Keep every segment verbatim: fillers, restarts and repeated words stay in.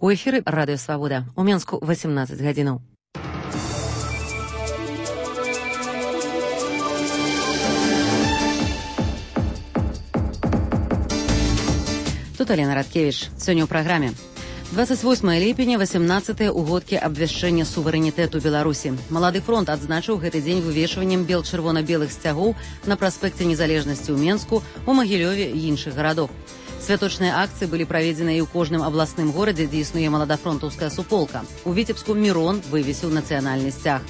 У эфіры радыё Свабода. У Менску восемнадцать гадзінаў. Тут Алена Радкевич. Сёння ў праграме. двадцать восьмое ліпеня, восемнадцатое угодкі абвяшчэння суверэнітэту Беларусі. Малады фронт адзначыў гэты дзень вывешваннем бел-чырвона-белых сцягоў на праспекце Незалежнасці ў Менску, у Магілёве і іншых гарадах. Святочныя акцыі былі праведзены і ў кожным абласным горадзе, дзе існуе маладафронтаўская суполка. У Віцебску Мірон вывесіў нацыянальны сцяг.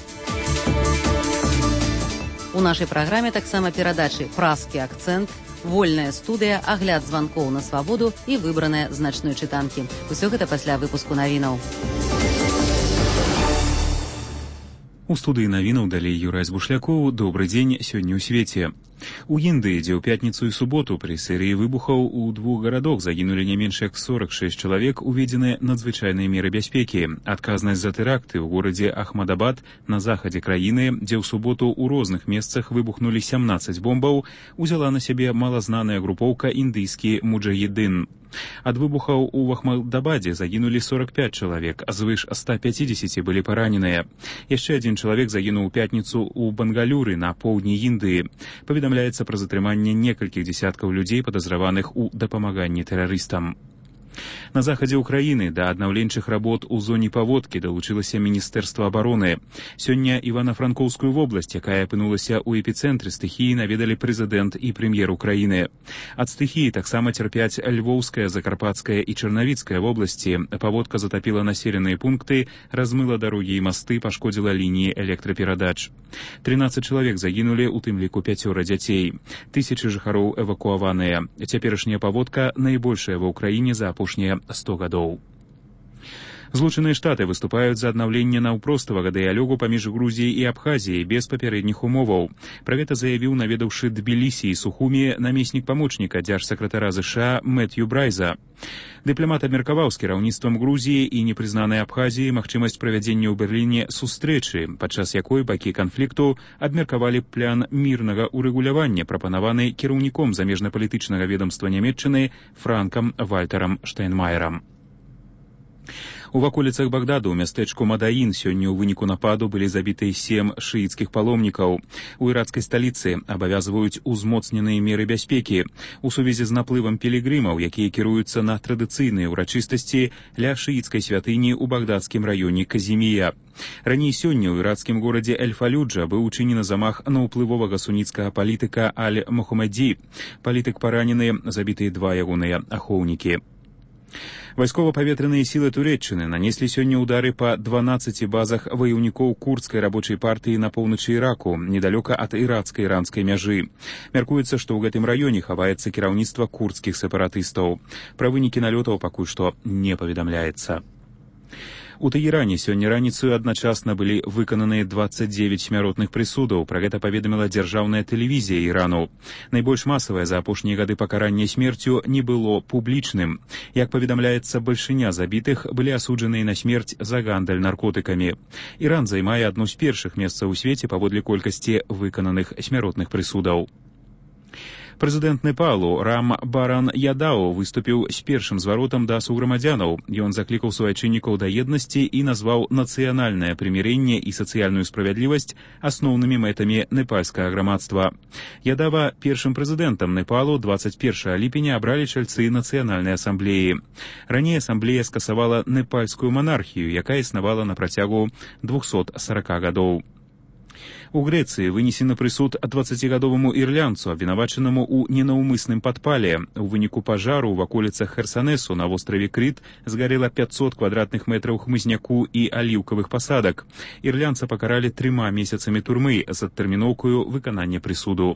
У нашай праграме таксама перадачы «Праскі акцэнт», вольная студыя, агляд званкоў на свабоду і выбраныя значной чытанкі. Усё гэта пасля выпуску навінаў. У студыі навінаў далей Юрай Збушлякоў. Добры дзень сёння ў свеце. У Індыі, дзе ў пятніцу і суботу пры серыі выбухаў у двух гарадах загінулі не менш як сорок шэсць чалавек, уведзеныя надзвычайныя меры бяспекі. Адказнасць за тэракты ў горадзе Ахмадабад на захадзе краіны, дзе ў суботу ў розных месцах выбухнулі сямнаццаць бомбаў, узяла на сябе малазнаная групоўка індыйскі муджахідын. Ад выбухаў у Ахмадабадзе загінулі сорок пять чалавек, а звыш ста пятьдесят былі параненыя. Яшчэ адзін чалавек загінуў у пятніцу ў Бангалюры на поўдні Індыі. Паведамляецца пра затрыманне некалькіх дзесяткаў людзей, падазраваных у дапамаганні тэрарыстам. На захадзе ўкраіны да аднаўленчых работ у зоне паводкі далучылася Міністэрства абароны. Сёння Івана-Франкоўскую вобласць, якая апынулася ў эпіцэнтры стыхіі, наведалі прэзідэнт і прэм'ер Украіны. Ад стыхіі таксама цярпяць Львоўская, Закарпатская і Чарнавіцкая вобласці. Паводка затапіла населеныя пункты, размыла дарогі і масты, пашкодзіла лініі электраперадач. трынаццаць чалавек загінулі, у тым ліку пяцёра дзяцей. Тысячы жыхароў эвакуаваныя. Цяперашняя паводка найбольшая ва ўкраіне за апошнія сто гадоў. Злучаныя Штаты выступаюць за аднаўленне наўпростага дыялогу паміж Грузіяй і Абхазіяй без папярэдніх умоваў. Пра гэта заявіў, наведаўшы Тбілісі і Сухумі, намеснік памочніка дзяржсакратара ЗША Мэтью Брайза. Дыпламат абмеркаваў з кіраўніцтвам Грузіі і непрызнанай Абхазіі магчымасць правядзення ў Берліне сустрэчы, падчас якой бакі канфлікту абмеркавалі план мірнага ўрэгулявання, прапанаваны кіраўніком замежнапалітычнага ведамства Нямецчыны Франкам Вальтарам Штайнмаерам. У ваколіцах Багдаду ў мястэчку Мадаін сёння ў выніку нападу былі забіты сем шыіцкіх паломнікаў. У іракскай сталіцы абавязваюць узмоцненыя меры бяспекі у сувязі з наплывам пілігрымаў, якія кіруюцца на традыцыйныя ўрачыстасці ля шыіцкай святыні ў багдадскім раёне Казімія. Раней сёння ў іракскім горадзе Эль-Фалюджа быў учынены замах на ўплывовага суніцкага палітыка Аль-Мухаммаді. Палітык паранены, забітыя два ягоныя ахоўнікі. Вайскова-паветраныя сілы Турэччыны нанеслі сёння ўдары па дванаццаці базах ваяўнікоў курдскай рабочай партыі на поўначы Іраку, недалёка ад ірацкай-іранскай мяжы. Мяркуецца, што ў гэтым раёне хаваецца кіраўніцтва курдскіх сепаратыстаў. Пра вынікі налётаў пакуль што не паведамляецца. У Тэгеране сёння раніцаю адначасна былі выкананыя дваццаць дзевяць смяротных прысудаў. Пра гэта паведаміла дзяржаўная тэлевізія Ірану. Найбольш масавае за апошнія гады пакаранне смерцю не было публічным. Як паведамляецца, бальшыня забітых былі асуджаныя на смерць за гандаль наркотыкамі. Іран займае адно з першых месцаў у свеце паводле колькасці выкананых смяротных прысудаў. Прэзідэнт Непалу Рам Баран Ядау выступіў з першым зваротам да суграмадзянаў. Ён заклікаў суайчыннікаў да еднасці і назваў нацыянальнае прымірэнне і сацыяльную справядлівасць асноўнымі мэтамі непальскага грамадства. Ядава першым прэзідэнтам Непалу дваццаць першага ліпеня абралі чальцы нацыянальнай асамблеі. Раней асамблея скасавала непальскую манархію, якая існавала на працягу двухсот сорока гадоў. У Грэцыі вынесены прысуд дваццацігадоваму ірландцу, абвінавачанаму ў ненаўмысным падпале. У выніку пажару ў ваколіцах Херсанесу на востраве Крыт згарэла пятьсот квадратных метраў хмызняку і аліўкавых пасадак. Ірландца пакаралі трыма месяцамі турмы з адтэрміноўкаю выканання прысуду.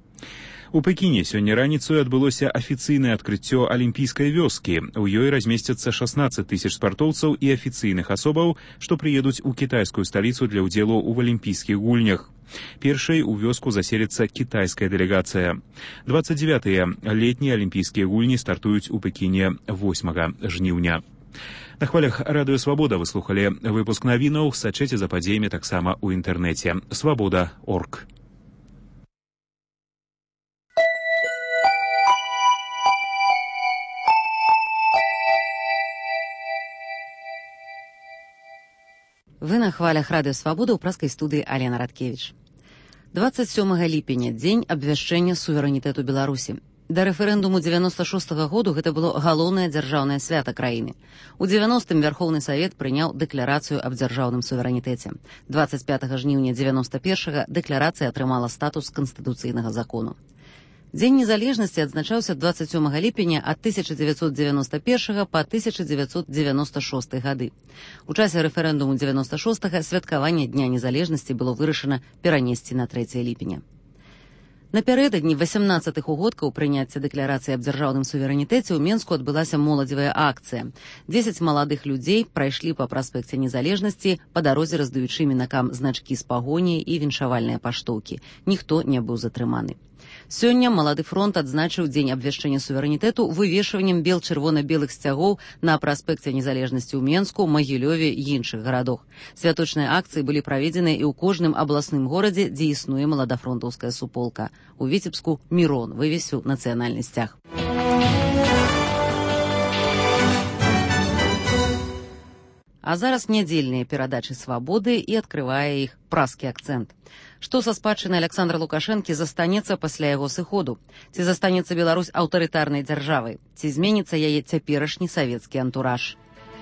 У Пекіне сёння раніцаю адбылося афіцыйнае адкрыццё алімпійскай вёскі. У ёй размесцяцца шаснаццаць тысяч спартоўцаў і афіцыйных асобаў, што прыедуць у кітайскую сталіцу для ўдзелу ў алімпійскіх гульнях. Першай у вёску заселіцца кітайская дэлегацыя. дваццаць дзевятыя летнія алімпійскія гульні стартуюць у Пекіне восьмага жніўня. На хвалях радыё Свабода вы слухалі выпуск навінаў. Сачыце за падзеямі таксама ў інтэрнэце. свабода точка орг. Вы на хвалях радыё Свабода ў праскай студыі Алена Радкевіч. дваццаць сёмага ліпеня дзень абвяшчэння суверэнітэту Беларусі. Да рэферэндуму дзевяноста шостага году гэта было галоўнае дзяржаўнае свята краіны. У дзевяностым Вярхоўны Савет прыняў дэкларацыю аб дзяржаўным суверэнітэце. дваццаць пятага жніўня дзевяноста першага дэкларацыя атрымала статус канстытуцыйнага закону. Дзень незалежнасці адзначаўся дваццаць сёмага ліпеня ад тысяча дзевяцьсот дзевяноста першага па тысяча дзевяцьсот дзевяноста шосты гады. У часе рэферэндуму дзевяноста шостага святкаванне Дня незалежнасці было вырашана перанесці на трэцяе ліпеня. Напярэдадні васямнаццатых угодкаў прыняцця дэкларацыі аб дзяржаўным суверэнітэце ў Менску адбылася моладзевая акцыя. дзесяць маладых людзей прайшлі па праспекце незалежнасці, па дарозе раздаючы мінакам значкі з пагоняй і віншавальныя паштоўкі. Ніхто не быў затрыманы. Сёння Малады фронт адзначыў дзень абвяшчэння суверэнітэту вывешваннем бел-чырвона-белых сцягоў на праспекце незалежнасці ў Менску, Магілёве і іншых гарадах. Святочныя акцыі былі праведзеныя і ў кожным абласным горадзе, дзе існуе маладафронтаўская суполка. У Віцебску Мірон вывесіў нацыянальны сцяг. А зараз нядзельныя перадачы Свабоды і адкрывае іх праскі акцэнт. Што са спадчыны Аляксандра Лукашэнкі застанецца пасля яго сыходу? Ці застанецца Беларусь аўтарытарнай дзяржавай? Ці зменіцца яе цяперашні савецкі антураж?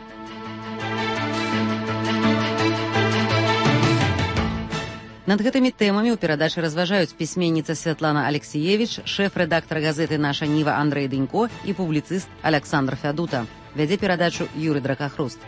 Над гэтымі тэмамі ў перадачы разважаюць пісьменніца Святлана Алексіевіч, шэф-рэдактар газеты «Наша Ніва» Андрэй Дэнько і публіцыст Аляксандр Фядута. Вядзе перадачу Юрый Дракахруст.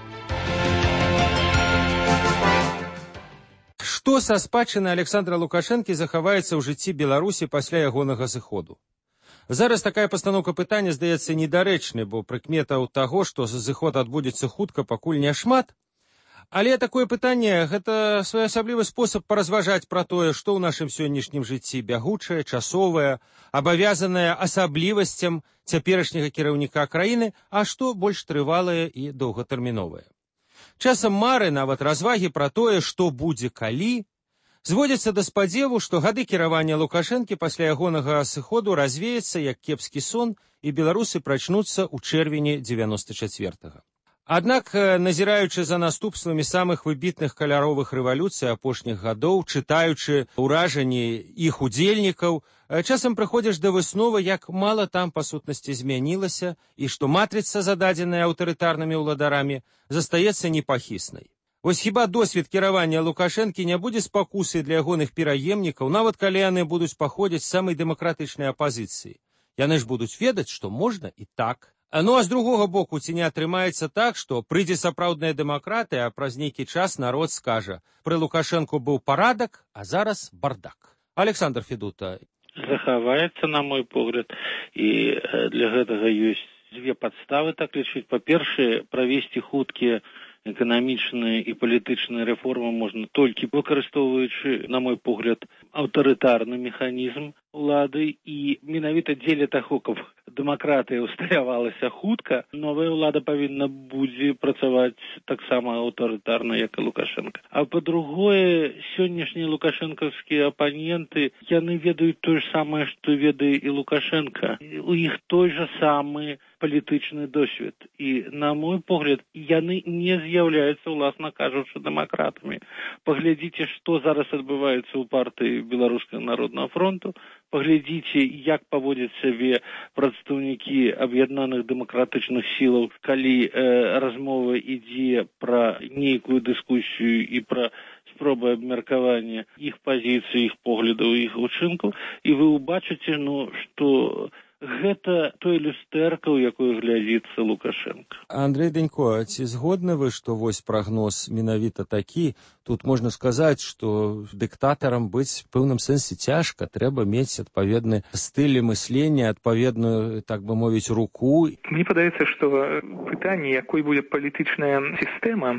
Што са спадчыны Аляксандра Лукашэнкі захаваецца ў жыцці Беларусі пасля ягонага сыходу? Зараз такая пастаноўка пытання здаецца недарэчнай, бо прыкметаў таго, што сыход адбудзецца хутка, пакуль няшмат. Але такое пытанне – гэта своеасаблівы спосаб паразважаць пра тое, што ў нашым сённяшнім жыцці бягучае, часовае, абавязанае асаблівасцям цяперашняга кіраўніка краіны, а што больш трывалае і доўгатэрміновае. Часам мары, нават развагі пра тое, што будзе калі, зводзяцца да спадзеву, што гады кіравання Лукашэнкі пасля ягонага сыходу развеецца як кепскі сон, і беларусы прачнуцца ў чэрвені дзевяноста чацвёртага. Аднак, назіраючы за наступствамі самых выбітных каляровых рэвалюцый апошніх гадоў, чытаючы ўражанні іх удзельнікаў, часам прыходзіш да высновы, як мала там па сутнасці змянілася і што матрыца, зададзеная аўтарытарнымі ўладарамі, застаецца непахіснай. Вось хіба досвед кіравання Лукашэнкі не будзе спакусай для ягоных пераемнікаў, нават калі яны будуць паходзіць з самай дэмакратычнай апазіцыі. Яны ж будуць ведаць, што можна і так. Ну а з другога боку, ці не атрымаецца так, што прыйдзе сапраўдная дэмакратыя, а праз нейкі час народ скажа: пры Лукашэнку быў парадак, а зараз бардак. Александр Федута. Захаваецца, на мой погляд, і для гэтага ёсць дзве падставы так лічыць. Па-першае, правесці хуткія эканамічныя і палітычныя рэформы можна толькі выкарыстоўваючы, на мой погляд, аўтарытарны механізм улады, і менавіта дзеля таго, каб дэмакратыя ўсталявалася хутка, новая ўлада павінна будзе працаваць таксама аўтарытарна, як і Лукашэнка. А па-другое, сённяшнія лукашэнкаўскія апаненты, яны ведаюць тое ж самае, што ведае і Лукашэнка. У іх той жа самы палітычны досвед. І, на мой погляд, яны не з'яўляюцца, уласна кажучы, дэмакратамі. Паглядзіце, што зараз адбываецца ў партыі Беларускага народнага фронту, паглядзіце, як паводзяць сябе прадстаўнікі аб'яднаных дэмакратычных сілаў, калі э, размова ідзе пра нейкую дыскусію і пра спробы абмеркавання іх пазіцый, іх поглядаў, іх учынкаў, і вы ўбачыце, ну, што гэта той люстэрка, у якой глядзіцца Лукашэнка. Андрэй Дэнько, ці згодны вы, што вось прагноз менавіта такі? Тут можна сказаць, што дыктатарам быць в пэўным сэнсе цяжка. Трэба мець адпаведны стыль мыслення, адпаведную, так бы мовіць, руку. Мне падаецца, што пытанне, якой будзе палітычная сістэма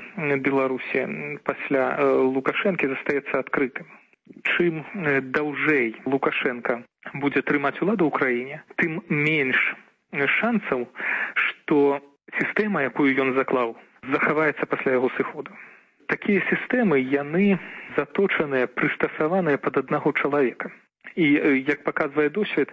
Беларусі пасля Лукашэнкі, застаецца адкрытым. Чым даўжэй Лукашенко будзе трымаць уладу ў краіне, тым менш шансаў, што сістэма, якую ён заклаў, захаваецца пасля яго сыходу. Такія сістэмы, яны заточаныя, прыстасаваныя пад аднаго чалавека. І, як паказвае досвед,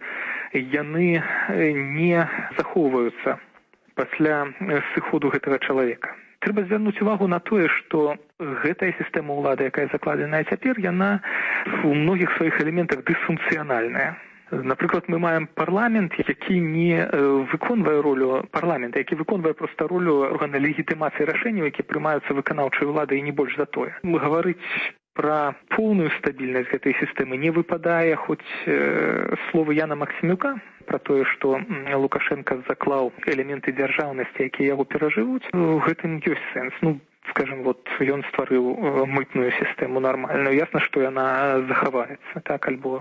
яны не захоўваюцца пасля сыходу гэтага чалавека. Трэба звярнуць увагу на тое, што гэтая сістэма ўлады, якая закладзеная цяпер, яна у многіх сваіх элементах дысфункцыянальная. Напрыклад, мы маем парламент, які не выконвае ролю парламента, які выконвае проста ролю органа легітымацыі рашэнняў, якія прымаюцца выканаўчай уладай і не больш за тое. Мы гаварыць пра поўную стабільнасць гэтай сістэмы не выпадае хоць э, словы Яна Максімюка пра тое, што Лукашенко заклаў элементы дзяржаўнасці, якія яго перажывуць. У гэтым ёсць сэнс. Ну, скажем, вот ён стварыў мытную сістэму нармальную. Ясна, што яна захаваецца, так, альбо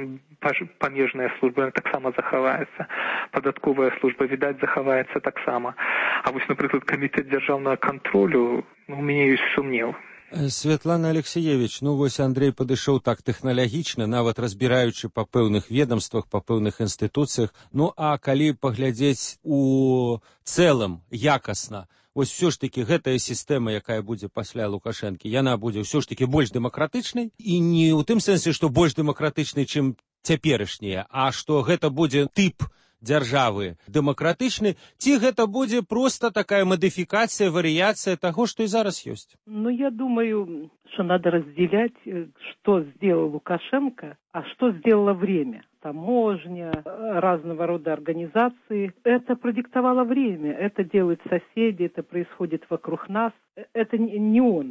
памежная служба таксама захаваецца, падатковая служба, відаць, захаваецца таксама. А вось, напрыклад, камітэт дзяржаўнага кантролю, ну, у мяне ёсць сумнеў. Святлана Алексеевич, ну вось Андрей падышоў так тэхналагічна, нават разбіраючы па пэўных ведомствах, па пэўных інстытуцыях. Ну а калі паглядзець у цэлым якасна, вось все ж таки гэтая сістэма, якая будзе пасля Лукашэнкі, яна будзе ўсё ж таки больш дэмакратычнай, і не ў тым сэнсе, што больш дэмакратычнай, чым цяперашняя, а што гэта будзе тып дзяржавы дэмакратычны, ці гэта будзе проста такая модификация, вариация того, что и зараз есть? Ну, я думаю, что надо разделять, что сделал Лукашенко, а что сделало время. Таможня, разного рода организации. Это продиктовало время. Это делают соседи, это происходит вокруг нас. Это не он,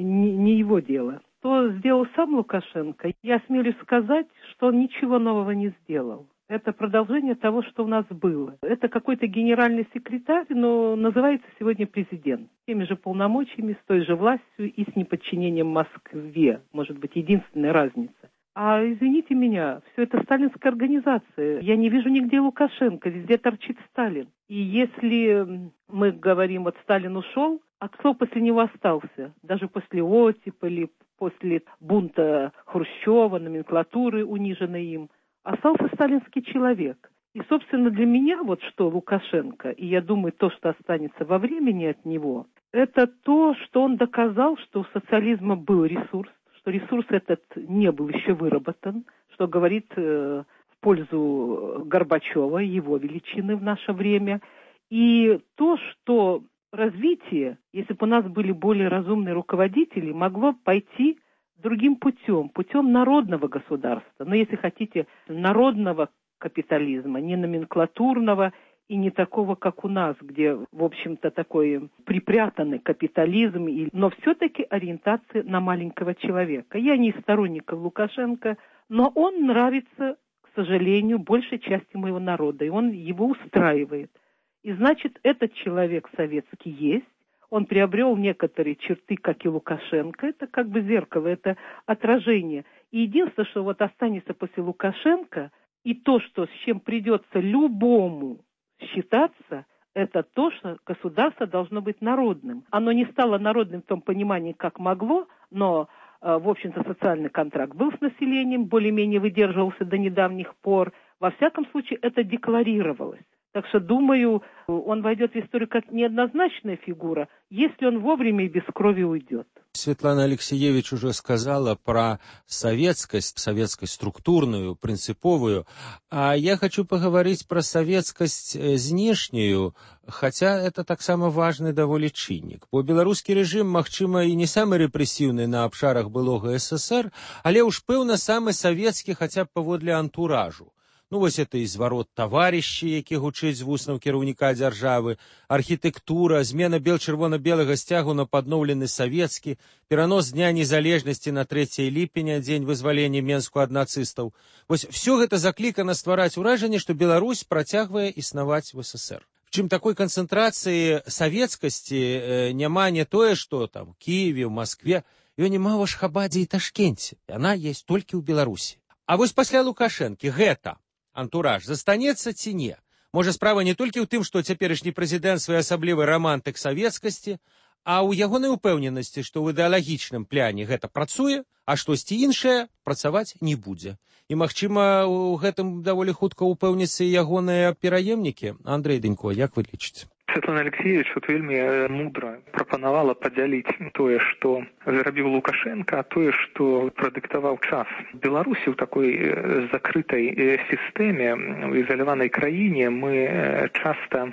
не его дело. Что сделал сам Лукашенко, я осмелюсь сказать, что он ничего нового не сделал. Это продолжение того, что у нас было. Это какой-то генеральный секретарь, но называется сегодня президент. С теми же полномочиями, с той же властью и с неподчинением Москве. Может быть, единственная разница. А извините меня, все это сталинская организация. Я не вижу нигде Лукашенко, везде торчит Сталин. И если мы говорим, вот Сталин ушел, а кто после него остался? Даже после оттепели, после бунта Хрущева, номенклатуры, униженной им. Остался сталинский человек. И, собственно, для меня вот что Лукашенко, и я думаю, то, что останется во времени от него, это то, что он доказал, что у социализма был ресурс, что ресурс этот не был еще выработан, что говорит э, в пользу Горбачева, его величины в наше время. И то, что развитие, если бы у нас были более разумные руководители, могло пойти другим путем, путем народного государства. Но если хотите, народного капитализма, не номенклатурного и не такого, как у нас, где, в общем-то, такой припрятанный капитализм, но все-таки ориентация на маленького человека. Я не из сторонников Лукашенко, но он нравится, к сожалению, большей части моего народа, и он его устраивает. И значит, этот человек советский есть. Он приобрел некоторые черты, как и Лукашенко. Это как бы зеркало, это отражение. И единственное, что вот останется после Лукашенко, и то, что с чем придется любому считаться, это то, что государство должно быть народным. Оно не стало народным в том понимании, как могло, но, в общем-то, социальный контракт был с населением, более-менее выдерживался до недавних пор. Во всяком случае, это декларировалось. Так что, думаю, он войдет в историю как неоднозначная фигура, если он вовремя и без крови уйдет. Светлана Алексеевич уже сказала про советскость, советскость структурную, принциповую, а я хочу поговорить про советскость знешнюю, хотя это таксама важный даволі чыннік. Бо беларускі рэжым, магчыма, і не самы рэпрэсіўны на абшарах былога СССР, але ўж пэўна самы савецкі хаця б паводле антуражу. Ну, вось это і зварот таварыщі, які гучыць з вуснаў кіраўніка дзяржавы, архітэктура, змена бел-чырвона-белага сцягу на падноўлены савецкі, перанос Дня незалежнасці на трэцяе ліпеня, дзень вызвалення Менску ад нацыстаў. Вось все гэта заклікана ствараць уражанне, што Беларусь працягвае існаваць в СССР. Чым такой канцэнтрацыі савецкасці няма не тое, што там, Киеве, в Москве, ее няма ў Ашхабадзе і Ташкенце. Яна есть толькі ў Беларусі. А вось пасля Лукашэнкі гэта антураж застанецца ці не? Можа, справа не толькі ў тым, што цяперашні прэзідэнт своеасаблівы рамантык савецкасці, а ў ягонай упэўненасці, што ў ідэалагічным пляне гэта працуе, а штосьці іншае працаваць не будзе. І, магчыма, у гэтым даволі хутка упэўніцца і ягоныя пераемнікі. Андрей Дэнько, як вы лічыце? Светлана Алексеевич вот вельмі мудра прапанавала падзяліць тое, што зрабіў Лукашенко, а тое, што прадыктаваў час. Беларусі ў такой закрытай сістэме, у ізаляванай краіне мы часта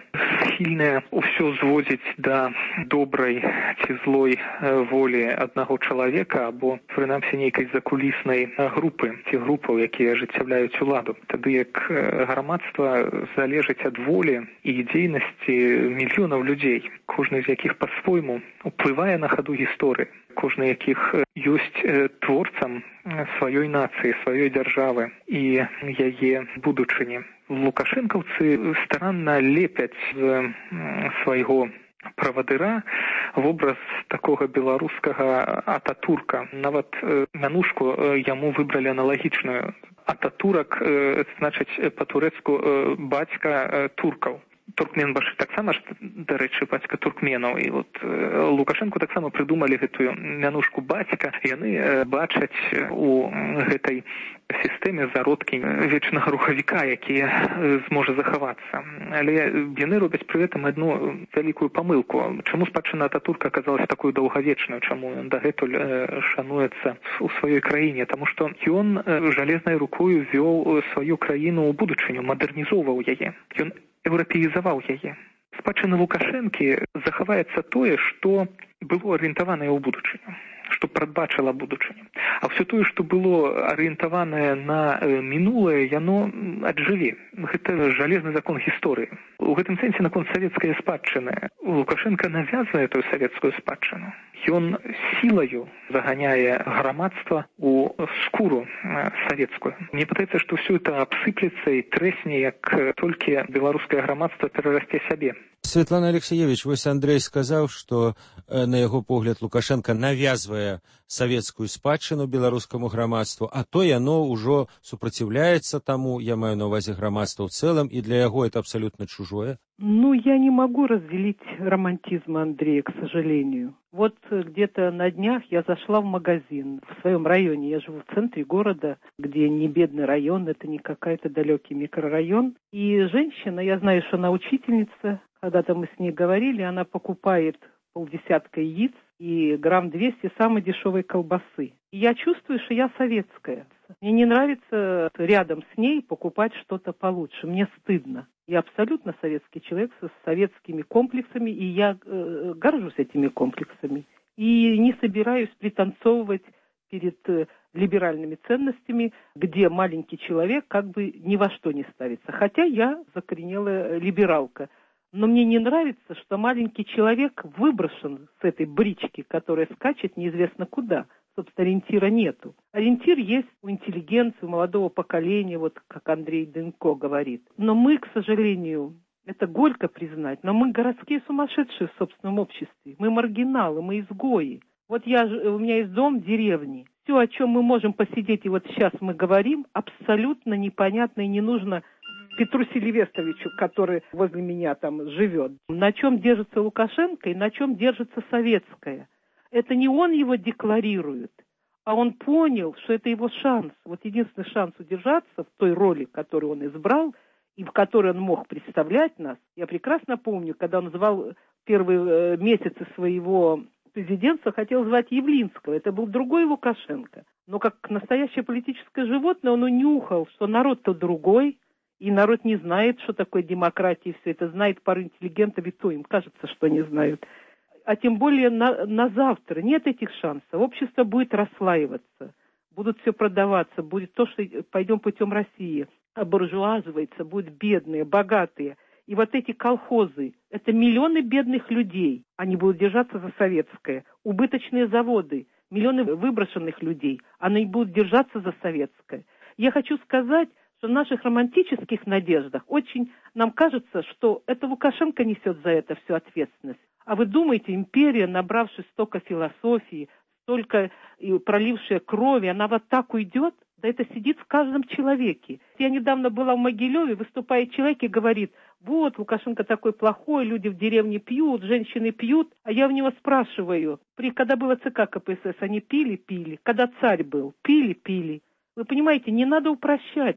схільныя ўсё зводзіць да добрай ці злой волі аднаго чалавека або, прынамсі, нейкай закуліснай групы ці групаў, якія ажыццяўляюць уладу. Тады як грамадства залежыць ад волі і дзейнасці мільёнаў людзей, кожны з якіх па-свойму уплывае на хаду гісторыі, кожны з якіх ёсць творцам сваёй нацыі, сваёй дзяржавы і яе будучыні. Лукашэнкаўцы старанна лепяць з свайго правадыра вобраз такога беларускага Ататурка. Нават мянушку яму выбралі аналагічную. Ататурак значыць па-турэцку бацька туркаў. Туркменбашы таксама ж, дарэчы, бацька туркменаў. І от Лукашэнку таксама прыдумалі гэтую мянушку бацька. Яны бачаць у гэтай сістэме зародкі вечнага рухавіка, які зможа захавацца. Але яны робяць пры гэтым адну вялікую памылку. Чаму спадчына Ататурка аказалася такой даўгавечнаю? Чаму ён дагэтуль шануецца ў сваёй краіне? Таму што ён жалезнай рукою вёў сваю краіну ў будучыню, мадэрнізоўваў яе. Ён еўрапеізаваў яе. Спадчына Лукашэнкі захаваецца тое, што было арыентаванае ў будучыню, што прадбачыла будучыню. А ўсё тое, што было арыентаванае на мінулае, яно аджыве. Гэта жалезны закон гісторыі. У гэтым сэнсе наконт савецкай спадчыны Лукашенко навязвае тую савецкую спадчыну. Ён сілаю заганяе грамадства у скуру савецкую. Мне падаецца, што ўсё это абсыплецца і трэсне, як толькі беларускае грамадства перарасце сябе. Светлана Алексеевич, вось Андрей сказаў, што на яго погляд Лукашенко навязвае савецкую спадчыну беларускаму грамадству, а то яно ўжо супраціўляецца таму, я маю на ўвазе грамадства ў цэлым, і для яго это абсолютно чужое. Ну, я не могу разделить романтизм Андрея, к сожалению. Вот где-то на днях я зашла в магазин в своем районе. Я живу в центре города, где не бедный район, это не какой-то далекий микрорайон. И женщина, я знаю, что она учительница, когда-то мы с ней говорили, она покупает полдесятка яиц и грамм двести самой дешевой колбасы. И я чувствую, что я советская. Мне не нравится рядом с ней покупать что-то получше. Мне стыдно. Я абсолютно советский человек с советскими комплексами, и я э, горжусь этими комплексами. И не собираюсь пританцовывать перед э, либеральными ценностями, где маленький человек как бы ни во что не ставится. Хотя я закоренелая либералка. Но мне не нравится, что маленький человек выброшен с этой брички, которая скачет неизвестно куда. Собственно, ориентира нету. Ориентир есть у интеллигенции, у молодого поколения, вот как Андрей Дынко говорит. Но мы, к сожалению, это горько признать, но мы городские сумасшедшие в собственном обществе. Мы маргиналы, мы изгои. Вот я, у меня есть дом в деревне. Все, о чем мы можем посидеть, и вот сейчас мы говорим, абсолютно непонятно и не нужно Петру Селивестровичу, который возле меня там живет. На чем держится Лукашенко и на чем держится советская. Это не он его декларирует, а он понял, что это его шанс. Вот единственный шанс удержаться в той роли, которую он избрал, и в которой он мог представлять нас. Я прекрасно помню, когда он называл первые месяцы своего президентства, хотел звать Явлинского. Это был другой Лукашенко. Но как настоящее политическое животное он унюхал, что народ-то другой, и народ не знает, что такое демократия, и все это знает пару интеллигентов, и то им кажется, что не знают. А тем более на, на завтра нет этих шансов. Общество будет расслаиваться, будут все продаваться, будет то, что пойдем путем России. Обуржуазывается, будут бедные, богатые. И вот эти колхозы, это миллионы бедных людей, они будут держаться за советское. Убыточные заводы, миллионы выброшенных людей, они будут держаться за советское. Я хочу сказать, что в наших романтических надеждах очень нам кажется, что это Лукашенко несет за это всю ответственность. А вы думаете, империя, набравшись столько философии, столько пролившая крови, она вот так уйдет? Да это сидит в каждом человеке. Я недавно была в Могилеве, выступает человек и говорит, вот, Лукашенко такой плохой, люди в деревне пьют, женщины пьют. А я у него спрашиваю, при, когда было ЦК КПСС, они пили? Пили. Когда царь был? Пили? Пили. Вы понимаете, не надо упрощать.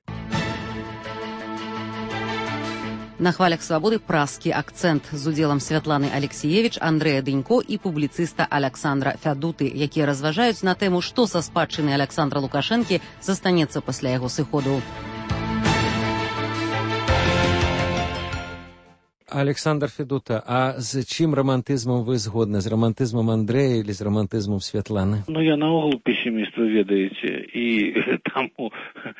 На хвалях свабоды праскі акцэнт з удзелам Святланы Алексеевич, Андрэя Дынько і публіцыста Аляксандра Фядуты, якія разважаюць на тэму, што са спадчыны Аляксандра Лукашэнкі застанецца пасля яго сыходу. Александр Федута, а з чым рамантызмам вы згодны? З рамантызмам Андрэя или з рамантызмам Святланы? Ну, я наогул пессимист, вы ведаеце, і таму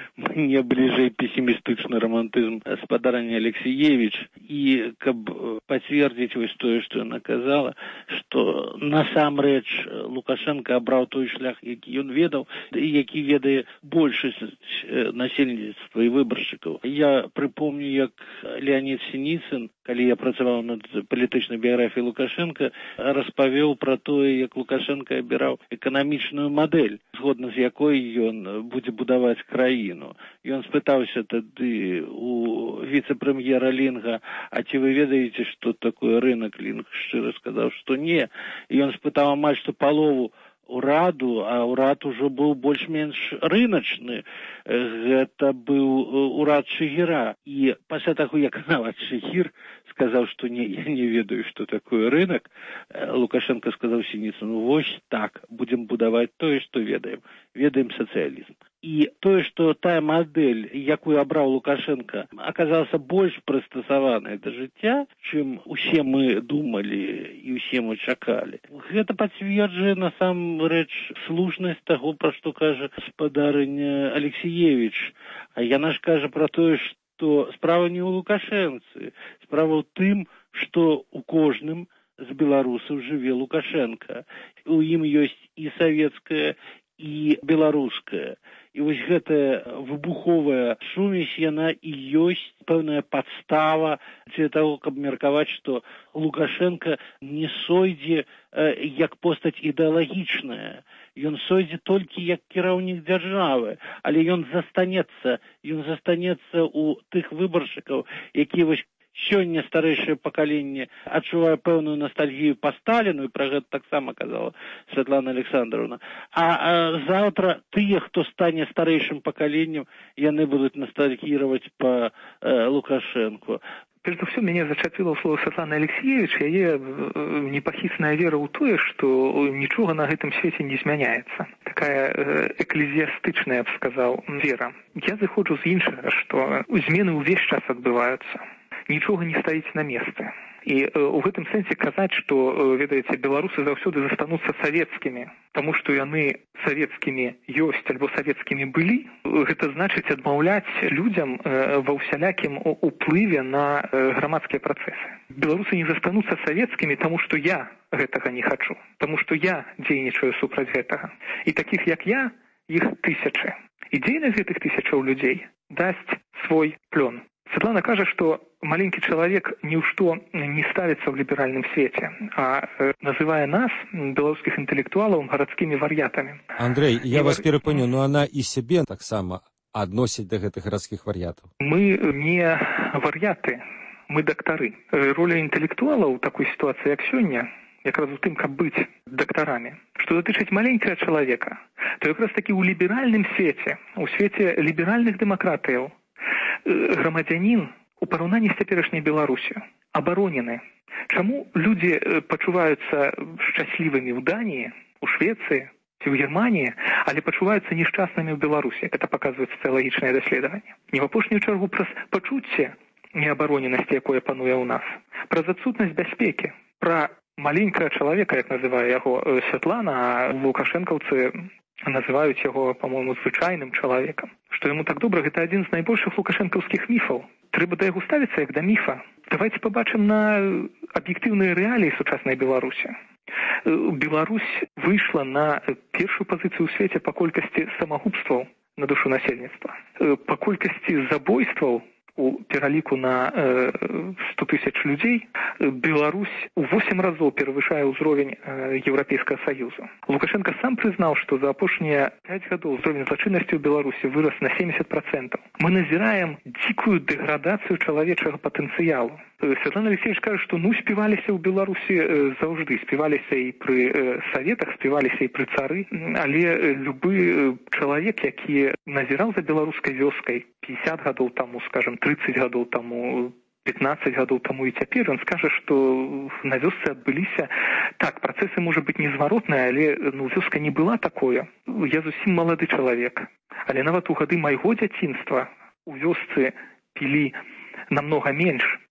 мне бліжэй пессимістычны рамантызм спадарня Алексеевич, і каб пацвердзіць вось тое, што яна казала, што насамрэч Лукашенко абраў той шлях, які ён ведаў, і які ведае большасць насельніцтва і выбаршчыкаў. Я прыпомню, як Леонид Синицын, калі я працаваў над палітычнай біяграфіяй Лукашенка, распавёў пра тое, як Лукашенко абіраў эканамічную мадэль, згодна з якой ён будзе будаваць краіну. Ён спытаўся тады у віцэ-прэм'ера Лінга, а ці вы ведаеце, што такое рынок? Лінг шчыра сказаў, што не. І ён спытаў амаль што палову ураду, а урад ужо быў больш-менш рыначны. Гэта быў урад Шыгіра. І пасля таго, як нават Шыгір сказаў, што не, я не ведаю, што такое рынок, Лукашенко сказаў Синіцыну, вось так, будзем будаваць тое, што ведаем. Ведаем сацыялізм. І тое, што тая мадэль, якую абраў Лукашенко, аказалася больш прыстасаваная да жыцця, чым усе мы думалі і усе мы чакалі. Гэта пацверджае насамрэч слушнасць таго, пра што кажа спадарыня Алексеевич. А яна ж кажа пра тое, што справа не ў Лукашэнцы, справа ў тым, што у кожным з беларусаў жыве Лукашенко. У ім ёсць і савецкая, і беларуская. І вось гэтая выбуховая сумесь, яна і ёсць пэўная падстава для таго, каб меркаваць, што Лукашенко не сойдзе э, як постаць ідэалагічная. Ён сойдзе толькі як кіраўнік дзяржавы, але ён застанецца, ён застанецца ў тых выбаршчыкаў, якія вось сёння старэйшае пакаленне адчувае пэўную ностальгію па Сталіну, і пра гэта таксама казала Святлана Александровна. А, а заўтра тыя, хто стане старэйшым пакаленнем, яны будуць ностальгировать по э, Лукашенко. Прежде всего, меня зачапило слово Светланы Алексеевич, яе непахісная вера ў тое, што нічога на гэтым свеце не змяняецца. Такая эклезіастычная, я б сказаў, вера. Я заходжу з іншага, што змены ўвесь час адбываюцца. Нічога не стаіць на месцы. І э, у гэтым сэнсе казаць, што, э, ведаеце, беларусы заўсёды застануцца савецкімі, таму што яны савецкімі ёсць альбо савецкімі былі, гэта значыць адмаўляць людзям э, ва ўсялякім уплыве на э, грамадскія працэсы. Беларусы не застануцца савецкімі, таму што я гэтага не хачу, таму што я дзейнічаю супраць гэтага. І такіх, як я, іх тысячы. І дзейнасць гэтых тысячаў людзей дасць свой плён. Светлана кажа, што маленькі чалавек ні ў што не ставіцца ў ліберальным свеце, а э, называе нас, беларускіх інтэлектуалаў, гарадскімі вар'ятамі. Андрэй, я і вас вар... перапыню, но она і сябе таксама адносіць да гэтых гарадскіх вар'ятаў. Мы не вар'яты, мы дактары. Роля інтэлектуалаў у такой сітуацыі, як сёння, якраз у тым, каб быць дактарамі. Што датычыць маленькага чалавека, то якраз такі ў ліберальным свеце, у свеце ліберальных дэмакратыяў, грамадзянін у параўнанні з цяперашняй Беларусю абаронены. Чаму людзі пачуваюцца шчаслівымі ў Даніі, у Швецыі ці ў Германіі, але пачуваюцца нешчаснымі ў Беларусі? Гэта паказваюць сацыялагічныя даследаванні. Не в апошнюю чаргу праз пачуцце неабароненасці, якое пануе ў нас, праз адсутнасць бяспекі, пра маленькага чалавека, як называе яго Святлана, а лукашэнкаўцы называюць яго, па-моему, звычайным чалавекам. Што яму так добра, гэта адзін з найбольшых лукашэнкаўскіх міфаў. Трэба да яго ставіцца як да міфа. Давайте пабачым на аб'ектыўныя рэаліі сучаснай Беларусі. Беларусь выйшла на першую пазіцыю ў свеце па колькасці самагубстваў на душу насельніцтва. Па колькасці забойстваў у пераліку на э, сто тысяч людзей Беларусь у восемь разоў перавышае ўзровень э, Еўрапейскага Саюза. Лукашенко сам прызнаў, што за апошнія пяць гадоў ўзровень злачыннасці ў Беларусі вырас на семьдесят процентов. Мы назіраем дзікую дэградацыю чалавечага патэнцыялу. Святлана Алексеевич кажа, што ну співаліся ў Беларусі э, заўжды, співаліся і пры э, саветах, співаліся і пры цары, але э, любы э, чалавек, які назіраў за беларускай вёскай пятьдесят гадоў таму, скажем, тридцать гадоў таму, пятнадцать гадоў таму і цяпер, ён скажа, што на вёсцы адбыліся, так, працэсы можа быць незваротныя, але ну, вёска не была такое. Я зусім малады чалавек, але нават у гады майго дзяцінства у вёсцы пілі намнога менш,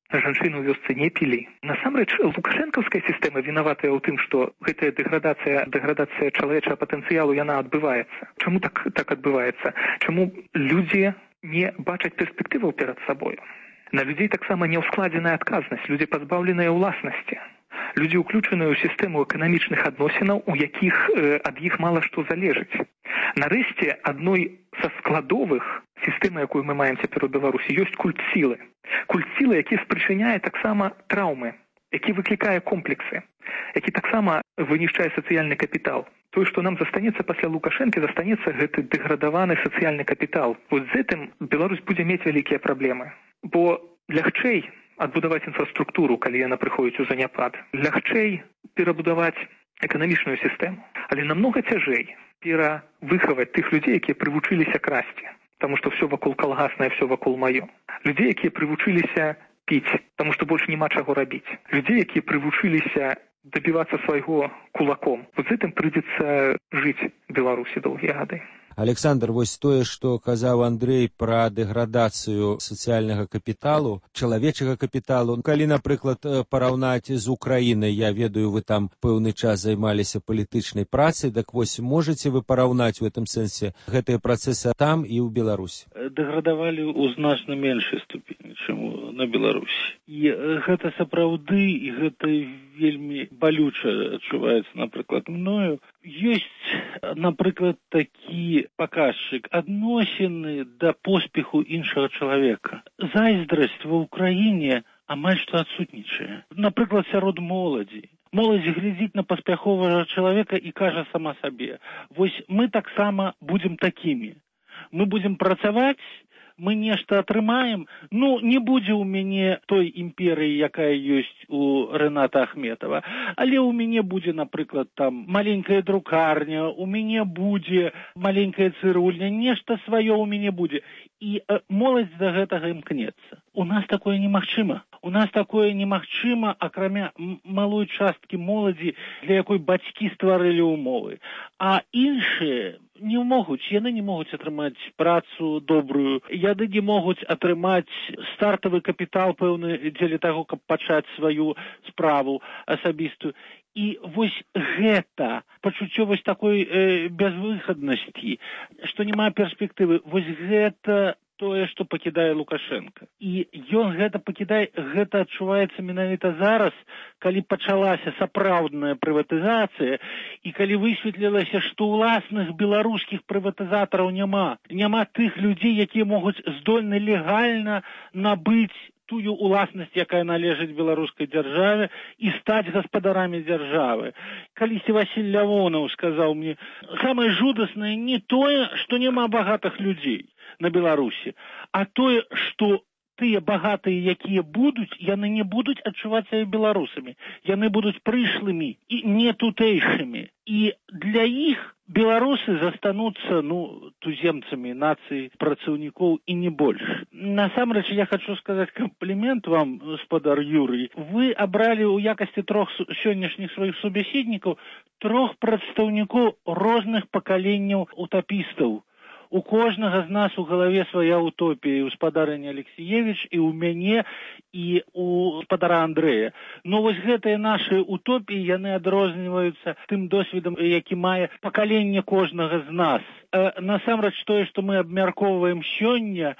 жанчыны ў вёсцы не пілі. Насамрэч, лукашэнкаўская сістэма вінаватая ў тым, што гэтая дэградацыя, дэградацыя чалавечага патэнцыялу, яна адбываецца. Чаму так, так адбываецца? Чаму людзі не бачаць перспектываў перад сабою? На людзей таксама не ўскладзеная адказнасць, людзі пазбаўленыя ўласнасці. Людзі ўключаныя ў сістэму эканамічных адносінаў, у якіх э, ад іх мала што залежыць. Нарэшце, адной са складовых сістэмы, якую мы маем цяпер у Беларусі, ёсць культ сілы. Культ сілы, які спрычыняе таксама траўмы, які выклікае комплексы, які таксама вынішчае сацыяльны капітал. Тое, што нам застанецца пасля Лукашэнкі, застанецца гэты дэградаваны сацыяльны капітал. Вот з гэтым Беларусь будзе мець вялікія праблемы. Бо лягчэй адбудаваць інфраструктуру, калі яна прыходзіць у заняпад. Лягчэй перабудаваць эканамічную сістэму. Але намнога цяжэй перавыхаваць тых людзей, якія прывучыліся красці. Таму што ўсё вакол калгаснае, ўсё вакол маё. Людзей, якія прывучыліся піць, таму што больш няма чаго рабіць. Людзей, якія прывучыліся дабівацца свайго кулаком. Вот з гэтым прыйдзецца жыць Беларусі доўгія гады. Александр, вось тое, што казаў Андрэй пра дэградацыю сацыяльнага капіталу, чалавечага капіталу. Калі, напрыклад, параўнаць з Украінай, я ведаю, вы там пэўны час займаліся палітычнай працай, так вось можаце вы параўнаць у гэтым сэнсе гэтыя працэсы там і ў Беларусі? Дэградавалі ў значна меншай ступені, чым на Беларусі. І гэта сапраўды, і гэта вельмі балюча адчуваецца, напрыклад, мною. Ёсць, напрыклад, такі паказчык адносіны да поспеху іншага чалавека. Зайздрасць ва ўкраіне амаль што адсутнічае. Напрыклад, сярод моладзі. Моладзь глядзіць на паспяховага чалавека і кажа сама сабе: вось мы таксама будзем такімі. Мы будзем працаваць, мы нешта атрымаем, ну, не будзе ў мяне той імперыі, якая ёсць у Рэната Ахметова, але ў мяне будзе, напрыклад, там маленькая друкарня, у мяне будзе маленькая цырульня, нешта сваё ў мяне будзе. І э, моладзь да гэтага імкнецца. У нас такое немагчыма. У нас такое немагчыма, акрамя малой часткі моладзі, для якой бацькі стварылі ўмовы. А іншыя не могуць, яны не могуць атрымаць працу добрую, яны не могуць атрымаць стартавы капітал пэўны дзеля таго, каб пачаць сваю справу асабістую. І вось гэта пачуццё вось такой э, безвыхаднасці, што няма перспектывы, вось гэта тое, што пакідае Лукашенко. І ён гэта пакідае, гэта адчуваецца менавіта зараз, калі пачалася сапраўдная прыватызацыя, і калі высветлілася, што ўласных беларускіх прыватызатараў няма. Няма тых людзей, якія могуць здольны легальна набыць тую уласнасць, якая належыць беларускай дзяржаве, і стаць гаспадарамі дзяржавы. Калісьці Васіль Лявонаў сказаў мне: самае жудаснае не тое, што няма багатых людзей на Беларусі, а тое, што тыя багатыя, якія будуць, яны не будуць адчуваць сябе беларусамі. Яны будуць прышлымі і не тутэйшымі. І для іх беларусы застануцца, ну, туземцамі нацыі працаўнікоў і не больш. Насамрэч, я хочу сказаць комплімент вам, гаспадар Юрый. Вы абралі ў якасці трох сённяшніх сваіх субяседнікаў трох прадстаўнікоў розных пакаленняў утапістаў. У кожнага з нас у галаве свая утопія, у гаспадарыні Алексіевіч, і ў мяне, і у гаспадара Андрэя. Но вось гэтыя нашы утопіі, яны адрозніваюцца тым досведам, які мае пакаленне кожнага з нас. Э, насамрэч, тое, што мы абмяркоўваем сёння,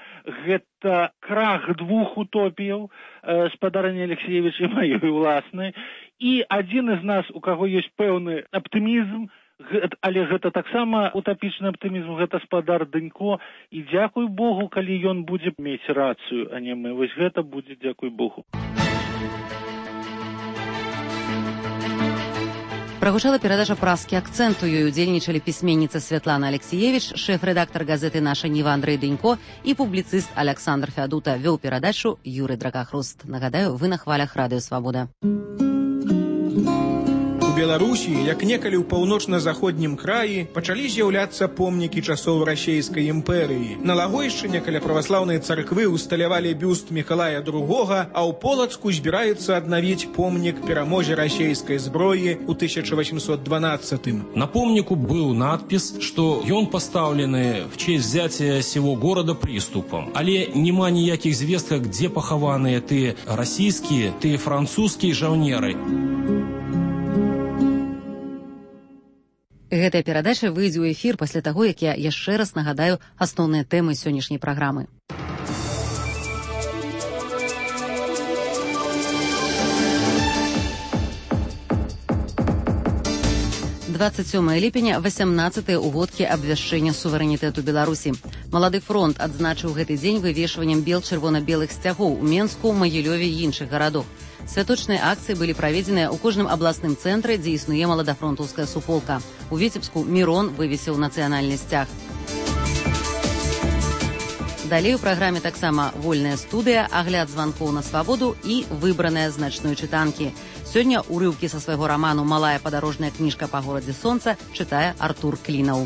гэта крах двух утопіяў, э, гаспадарыні Алексіевіч і маёй уласнай, і адзін з нас, у каго ёсць пэўны аптымізм, але гэта таксама утапічны аптымізм, гэта гаспадар Дынько, і дзякуй Богу, калі ён будзе мець рацыю, а не мы. Вось гэта будзе, дзякуй Богу. Прагучала перадача «Праскі акцэнт». У ёй удзельнічалі пісьменніца Святлана Алексіевіч, шэф-рэдактар газеты «Наша Ніва» Андрэй Дынько і публіцыст Александр Фядута. Вёў перадачу Юрый Дракахруст. Нагадаю, вы на хвалях Радыё Свабода. У Беларусі, як некалі ў паўночна-заходнім краі, пачалі з'яўляцца помнікі часоў расейскай імперыі. На Лагойшчыне каля праваслаўнай царквы усталявалі бюст Мікалая другога, а ў Полацку збіраецца аднавіць помнік перамозе расейскай зброі ў тысяча восемьсот дванадцатым. На помніку быў надпіс, што ён пастаўлены в честь взятия сего города приступом. Але няма ніякіх звестак, дзе пахаваныя тыя расійскія, тыя французскія жаўнеры. Гэтая перадача выйдзе ў эфір пасля таго, як я яшчэ раз нагадаю асноўныя тэмы сённяшняй праграмы. двадцать сёмае ліпеня, васямнаццатыя ўгодкі абвяшчэння суверэнітэту Беларусі. Малады фронт адзначыў гэты дзень вывешваннем бел чырвона-белых сцягоў у Менску, Магілёве і іншых гарадах. Святочныя акцыі былі праведзеныя ў кожным абласным цэнтры, дзе існуе маладафронтаўская суполка. У Віцебску Мірон вывесіў нацыянальны сцяг. Далей у праграме таксама вольная студыя, агляд званкоў на свабоду і выбраныя з начной чытанкі. Сёння урыўкі са свайго раману «Малая падарожная кніжка па горадзе сонца» чытае Артур Клінаў.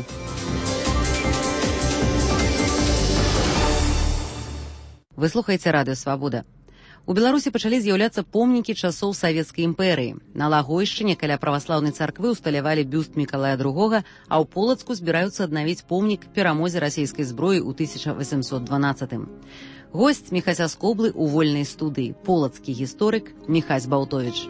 Вы слухаеце радыё «Свабода». У Беларусі пачалі з'яўляцца помнікі часоў савецкай імперыі. На Лагойшчыне каля праваслаўнай царквы усталявалі бюст Мікалая другога, а ў Полацку збіраюцца аднавіць помнік перамозе расійскай зброі ў тысяча восемьсот дванадцатым. Госць Міхася Скоблы ў вольнай студыі, полацкі гісторык Міхась Баўтовіч.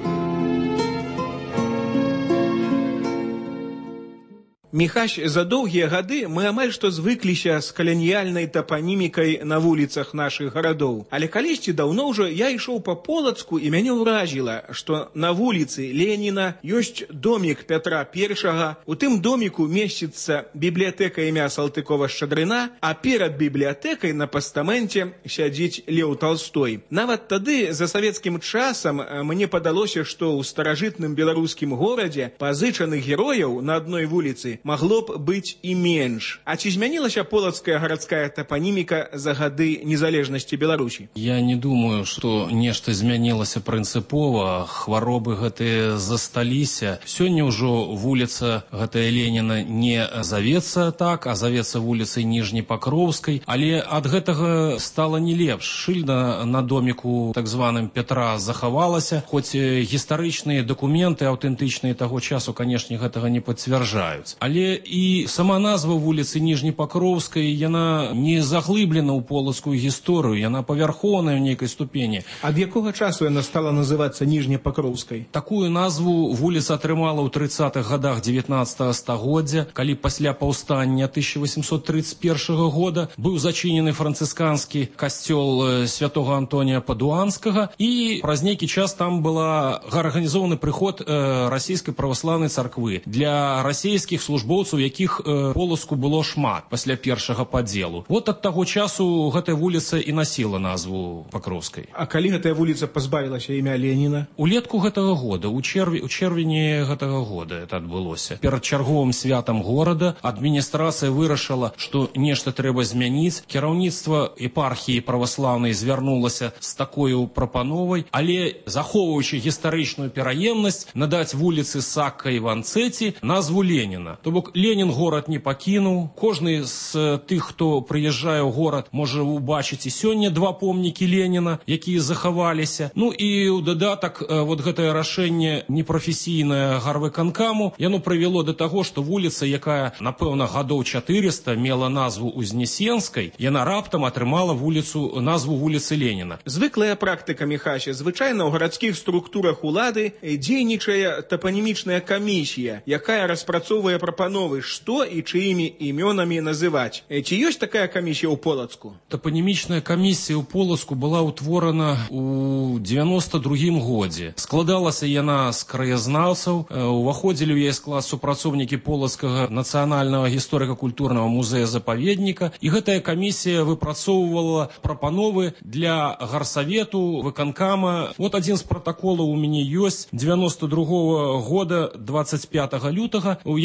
Міхась, за доўгія гады мы амаль што звыкліся з каланіяльнай тапанімікай на вуліцах нашых гарадоў. Але калісьці даўно ўжо я ішоў па Полацку і мяне ўражіла, што на вуліцы Леніна ёсць домік Пятра Першага, у тым доміку месціцца бібліятэка імя Салтыкова-Шчадрына, а перад бібліятэкай на пастаменце сядзіць Леў Талстой. Нават тады, за савецкім часам, мне падалося, што ў старажытным беларускім горадзе пазычаных герояў на адной вуліцы магло б быць і менш. А ці змянілася полацкая гарадская тапаніміка за гады незалежнасці Беларусі? Я не думаю, што нешта змянілася прынцыпова, хваробы гэтыя засталіся. Сёння ўжо вуліца гэтая Леніна не завецца так, а завецца вуліцай Ніжнепакроўскай, але ад гэтага стала не лепш. Шыльда на доміку так званым Пятра захавалася, хоць гістарычныя дакументы аўтэнтычныя таго часу, канешне, гэтага не пацвярджаюць. Але і сама назва вуліцы Ніжнепакроўскай, яна не заглыблена ў полацкую гісторыю, яна павярхоўная ў нейкай ступені. Ад якога часу яна стала называцца Ніжнепакроўскай? Такую назву вуліца атрымала ў трыццатых гадах дзевятнаццатага стагоддзя, калі пасля паўстання тысяча восемьсот тридцать першага года быў зачынены францысканскі касцёл святога Антонія Падуанскага, і праз нейкі час там была арганізованы прыход э, расійскай праваслаўнай царквы для расійскіх службовцаў, службоўцаў, якіх э, Полацку было шмат пасля першага падзелу. Вот ад таго часу гэтая вуліца і насіла назву Пакроўскай. А калі гэтая вуліца пазбавілася імя Леніна? Улетку гэтага года, у, чэрві, у чэрвені гэтага года это адбылося. Перад чарговым святам горада адміністрацыя вырашыла, што нешта трэба змяніць. Кіраўніцтва епархіі праваслаўнай звярнулася з такою прапановай, але захоўваючы гістарычную пераемнасць, надаць вуліцы Сакка і Ванцэці назву Леніна. То бок Ленін горад не пакінуў. Кожны з тых, хто прыязджае ў горад, можа убачыць і сёння два помнікі Леніна, якія захаваліся. Ну і ў дадатак вот гэтае рашэнне непрафесійнае гарвыканкаму, яно прывяло да таго, што вуліца, якая, напэўна, гадоў чатырыста мела назву Узнесенскай, яна раптам атрымала вуліцу, назву вуліцы Леніна. Звыклая практыка, Міхася. Звычайна ў гарадскіх структурах улады дзейнічае тапанімічная камісія, якая распрацоўвае прапановы, што і чыімі імёнамі называць. Ці ёсць такая камісія ў Полацку? Тапанімічная камісія ў Полацку была ўтворана ў дзевяноста другім годзе. Складалася яна з краязнаўцаў, уваходзілі ў яе склад супрацоўнікі Полацкага нацыянальнага гісторыка-культурнага музея-запаведніка, і гэтая камісія выпрацоўвала прапановы для гарсавету, выканкама. Вот адзін з пратаколаў у мяне ёсць дзевяноста другога года двадцать пятага лютага, у якім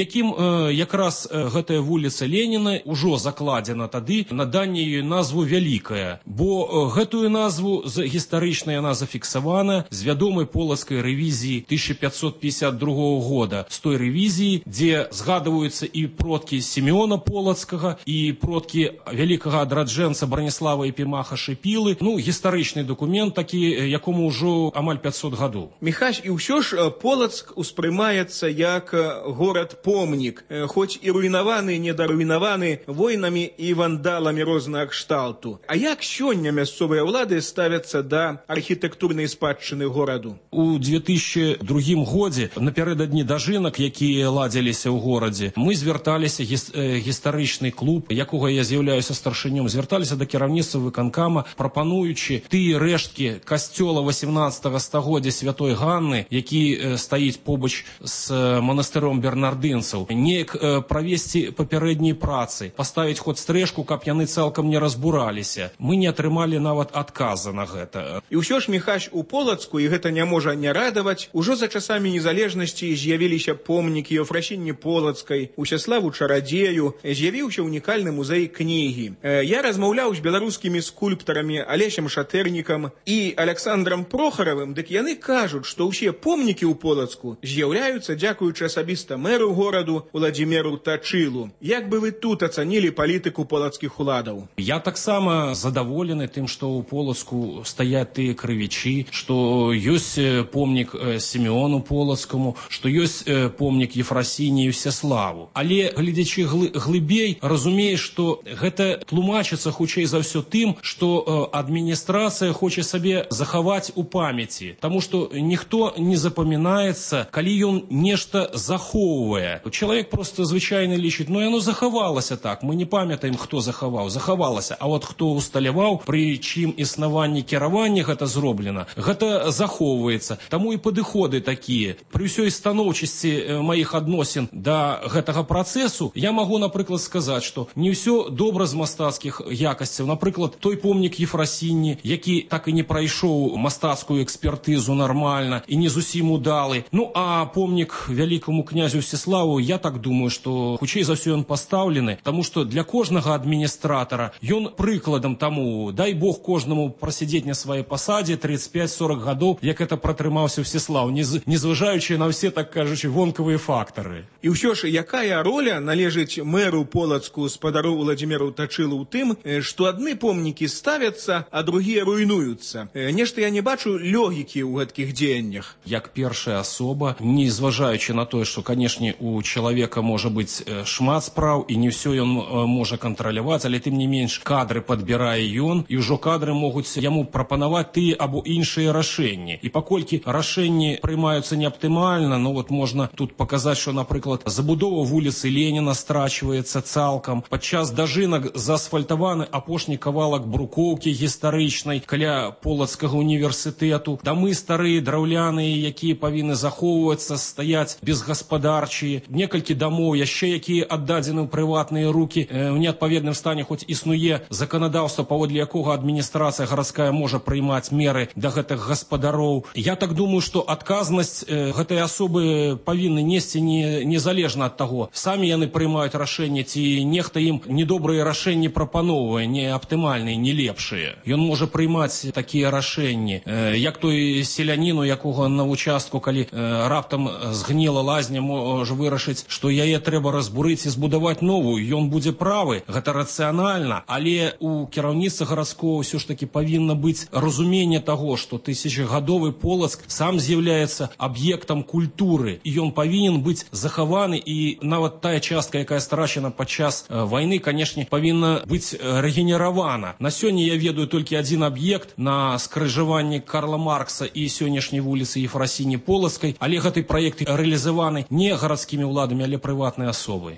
э, якраз э, гэтая вуліца Леніна ўжо закладзена тады наданне ёй назву Вялікая, бо э, гэтую назву з гістарычна яна зафіксавана з вядомай полацкай рэвізіі тысяча пятьсот пятьдесят другого года, з той рэвізіі, дзе згадваюцца і продкі Сімеона Полацкага, і продкі вялікага адраджэнца Браніслава Епімаха Шыпілы. Ну, гістарычны дакумент такі, якому ўжо амаль пятьсот гадоў. Міхась, і ўсё ж Полацк успрымаецца як горад-помнік, хоць і руйнаваны, недаруйнаваны войнамі і вандаламі рознага кшталту. А як сёння мясцовыя ўлады ставяцца да архітэктурнай спадчыны гораду? У две тысячи другім годзе, напярэдадні дажынак, якія ладзіліся ў горадзе, мы звярталіся, гіс, э, гістарычны клуб, якога я з'яўляюся старшынём, звярталіся да кіраўніцтва выканкама, прапануючы тыя рэшткі касцёла восемнадцатага стагоддзя Святой Ганны, які э, стаіць побач з э, манастыром бернардынцаў, неяк э, правесці папярэднія працы, паставіць хоць стрэшку, каб яны цалкам не разбураліся. Мы не атрымалі нават адказа на гэта. І ўсё ж, Міхась, у Полацку, і гэта не можа не радаваць, ужо за часамі незалежнасці з'явіліся помнікі Еўфрасіні Полацкай, Усяславу Чарадзею, з'явіўся унікальны музей кнігі. Я размаўляў з беларускімі скульптарамі Алесем Шатэрнікам і Александрам Прохаравым, дык яны кажуць, што ўсе помнікі ў Полацку з'яўляюцца дзякуючы асабіста мэру гораду Уладзіміру Тачылу. Як бы вы тут ацанілі палітыку полацкіх уладаў? Я таксама задаволены тым, што ў Полацку стаяць тыя крывічы, што ёсць помнік Сімеону Полацкаму, што ёсць помнік Ефрасіні і Всеславу. Але, глядзячы глыбей, разумееш, што гэта тлумачыцца хутчэй за ўсё тым, што адміністрацыя хоча сабе захаваць у памяці. Таму што ніхто не запамінаецца, калі ён нешта захоўвае. Чалавек проста звычайна лічыць, ну яно захавалася так, мы не памятаем, хто захаваў, захавалася. А от хто усталяваў, пры чым існаванні кіравання гэта зроблена, гэта захоўваецца. Таму і падыходы такія. Пры ўсёй станоўчасці маіх адносін да гэтага працэсу я магу, напрыклад, сказаць, што не ўсё добра з мастацкіх якасцяў. Напрыклад, той помнік Ефрасіні, які так і не прайшоў мастацкую экспертызу нармальна і не зусім удалы. Ну, а помнік вялікаму князю Всеславу, я так думаю, што хутчэй за ўсё ён пастаўлены, таму што для кожнага адміністратара ён прыкладам таму, дай Бог кожнаму прасядзець на сваёй пасадзе тридцать пять сорок гадоў, як это пратрымаўся Всеслав, незважаючы на ўсе, так кажучы, вонкавыя фактары. І ўсё ж, якая роля належыць мэру Полацку спадару Уладзіміру Тачылу ў тым, што адны помнікі ставяцца, а другія руйнуюцца? Нешта я не бачу логікі ў гэткіх дзеяннях. Як першая асоба, не зважаючы на тое, што, канешне, у чалавека можа быць шмат спраў, і не ўсё ён можа кантраляваць, але тым не менш кадры падбірае ён, і ўжо кадры могуць яму прапанаваць тыя або іншыя рашэнні. І паколькі рашэнні прымаюцца неаптымальна, ну вот можна тут паказаць, што, напрыклад, забудова вуліцы Леніна страчваецца цалкам. Падчас дажынак заасфальтаваны апошні кавалак брукоўкі гістарычнай каля Полацкага універсітэту. Дамы старыя, драўляныя, якія павінны захоўвацца, стаяць безгаспадарчыя. Некалькі дамоў яшчэ, якія аддадзены ў прыватныя рукі, ў неадпаведным стане, хоць існуе заканадаўства, паводле якога адміністрацыя гарадская можа прыймаць меры да гэтых гаспадароў. Я так думаю, што адказнасць э, гэтай асобы павінны несці не, незалежна ад таго, самі яны прымаюць рашэнне, ці нехта ім недобрыя рашэнні прапаноўвае, не аптымальныя, не лепшыя. Ён можа прымаць такія рашэнні. Э, як той селяніну, якога на участку, калі э, раптам згніла лазня, можа вырашыць, што яе трэба разбурыць і збудаваць новую. Ён будзе правы, гэта рацыянальна, але у кіраўніцтва гарадскога ўсё ж такі павінна быць разуменне таго, што тысячагадовы Полацк сам з'яўляецца аб'ектам культуры, і ён павінен быць захаваны, і нават тая частка, якая страчана падчас вайны, канешне, павінна быць рэгенеравана. На сёння я ведаю толькі адзін аб'ект на скрыжаванні Карла Маркса і сённяшняй вуліцы Ефрасіні Полацкай, але гэты праект рэалізаваны не гарадскімі ўладамі, але прыватнай асобай.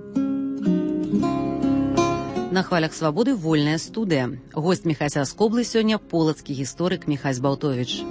На хвалях свабоды вольная студыя. Госць Міхася з Коблы сёння полацкі гісторык Міхась Балтовіч.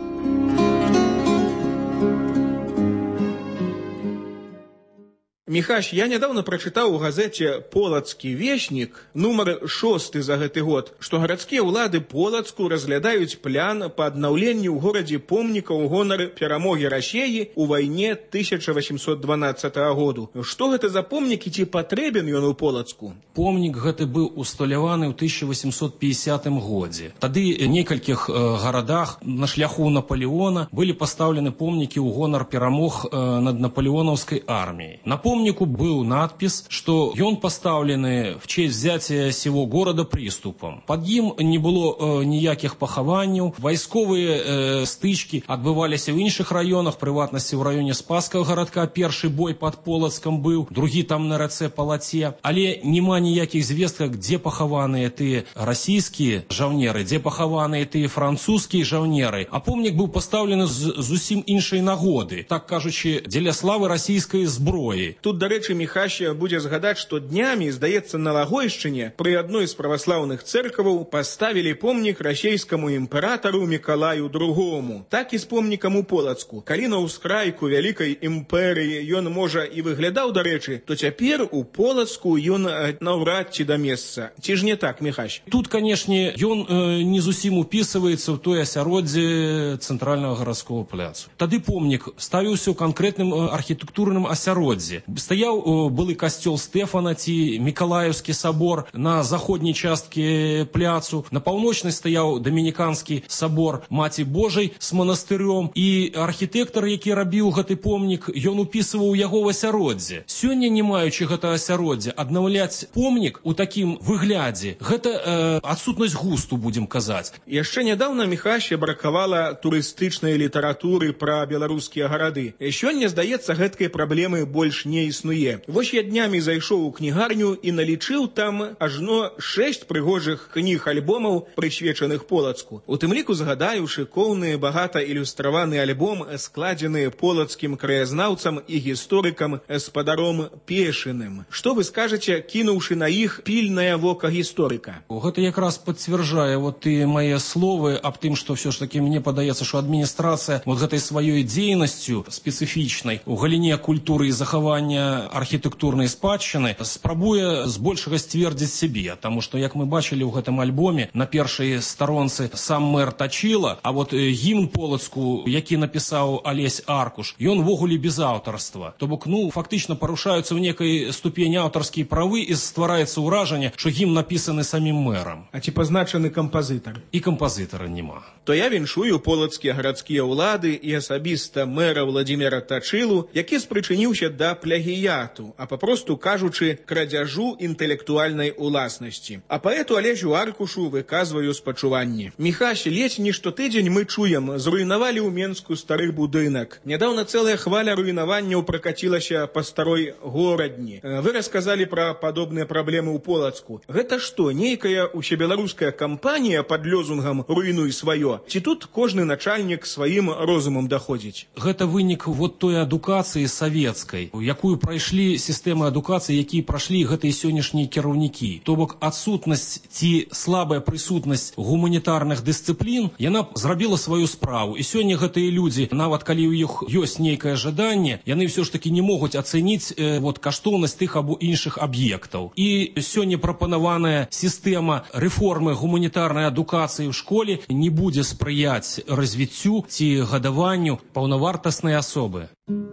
Міхась, я нядаўна прачытаў у газеце «Полацкі вешнік» нумар шосты за гэты год, што гарадскія ўлады Полацку разглядаюць план па аднаўленню ў горадзе помніка ў гонар перамогі Расеі ў вайне тысяча восемьсот дванаццатага году. Што гэта за помнік і ці патрэбен ён у Полацку? Помнік гэты быў усталяваны ў тысяча восемьсот пятидесятым годзе. Тады ў некалькіх э, гарадах на шляху Наполеона былі пастаўлены помнікі ў гонар перамог э, над наполеонаўскай арміяй. На помнику был надпись, что он поставлены в честь взятия сего города приступом. Под ним не было э, ніяких пахаванняў. Вайсковыя э, стычки адбываліся ў іншых раёнах, прыватнасці ў раёне Спасскага гарадка. Першы бой под Полацкам быў, другі там на рацэ Палаце. Але нема ніякіх звестках, дзе пахаваныя тыя расійскія жаўнеры, дзе пахаваныя тыя французскія жаўнеры. А помнік быў пастаўлены з зусім іншай нагоды, так кажучы, дзеля славы расійскай зброі. Тут, дарэчы, Міхась будзе згадаць, што днямі, здаецца, на Лагойшчыне пры адной з праваслаўных цэркваў паставілі помнік расійскаму імператару Мікалаю другому. Так і з помнікам у Полацку. Калі на ўскрайку вялікай імперыі ён, можа, і выглядаў, дарэчы, то цяпер у Полацку ён наўрад ці да месца. Ці ж не так, Міхась? Тут, канешне, ён э, не зусім упісваецца ў той асяроддзе цэнтральнага гарадскога пляцу. Тады помнік ставіўся ў канкрэтным э, архітэктурным асяроддзі. Стаяў былы касцёл Стэфана ці Мікалаеўскі сабор на заходняй часткі пляцу. На паўночнай стаяў дамініканскі сабор Маці Божай з манастыром. І архітэктар, які рабіў гэты помнік, ён упісваў яго ў асяроддзе. Сёння, не маючы гэта асяроддзе, аднаўляць помнік у такім выглядзе, гэта э, адсутнасць густу, будзем казаць. Яшчэ нядаўна Міхася бракавала турыстычнай літаратуры пра беларускія гарады. Сёння, здаецца, гэткай праблемы больш не існуе. Вось я днямі зайшоў у кнігарню і налічыў там ажно шэсць прыгожых кніг-альбомаў, прысвечаных Полацку. У тым ліку згадаю шыкоўны, багата ілюстраваны альбом, складзены полацкім краязнаўцам і гісторыкам спадаром Пешыным. Што вы скажаце, кінуўшы на іх пільнае вока гісторыка? Гэта якраз пацвярджае вот ты мае словы аб тым, што все ж таки мне падаецца, што адміністрацыя вот гэтай сваёй дзейнасцю спецыфічнай у галіне культуры і захавання архітэктурнай спадчыны спрабуе збольшага сцвердзіць сябе, таму што, як мы бачылі ў гэтым альбоме, на першай старонцы сам мэр Тачыла, а вот гімн Полацку, які напісаў Алесь Аркуш, ён ввогуле без аўтарства. То бок, ну, фактычна парушаюцца ў некай ступені аўтарскія правы і ствараецца ўражанне, што гімн напісаны самім мэрам. А ці пазначаны кампазітар? І кампазітара няма. То я віншую полацкія гарадскія ўлады і асабіста мэра Владзіміра Тачылу, які спрычыніўся да плагіяту, а папросту кажучы, крадзяжу інтэлектуальнай уласнасці. А паэту Алесю Аркушу выказваю спачуванні. Міхась, ледзь не штотыдзень мы чуем, зруйнавалі ў Менску стары будынак. Нядаўна цэлая хваля руйнаванняў пракацілася па старой горадні. Вы расказалі пра падобныя праблемы ў Полацку. Гэта што, нейкая усебеларуская кампанія пад лёзунгам «Руйнуй сваё»? Ці тут кожны начальнік сваім розумам даходзіць? Гэта вынік вот той адукацыі савецкай, якую прайшлі сістэмы адукацыі, якія прашлі гэтыя сённяшнія кіраўнікі. То бок адсутнасць ці слабая прысутнасць гуманітарных дысцыплін, яна зрабіла сваю справу. І сёння гэтыя людзі, нават калі ў іх ёсць нейкае жаданне, яны ўсё ж такі не могуць ацэніць э, вот, каштоўнасць тых або іншых аб'ектаў. І сёння прапанаваная сістэма рэформы гуманітарнай адукацыі ў школе не будзе спрыяць развіццю ці гадаванню паўнавартаснай асобы.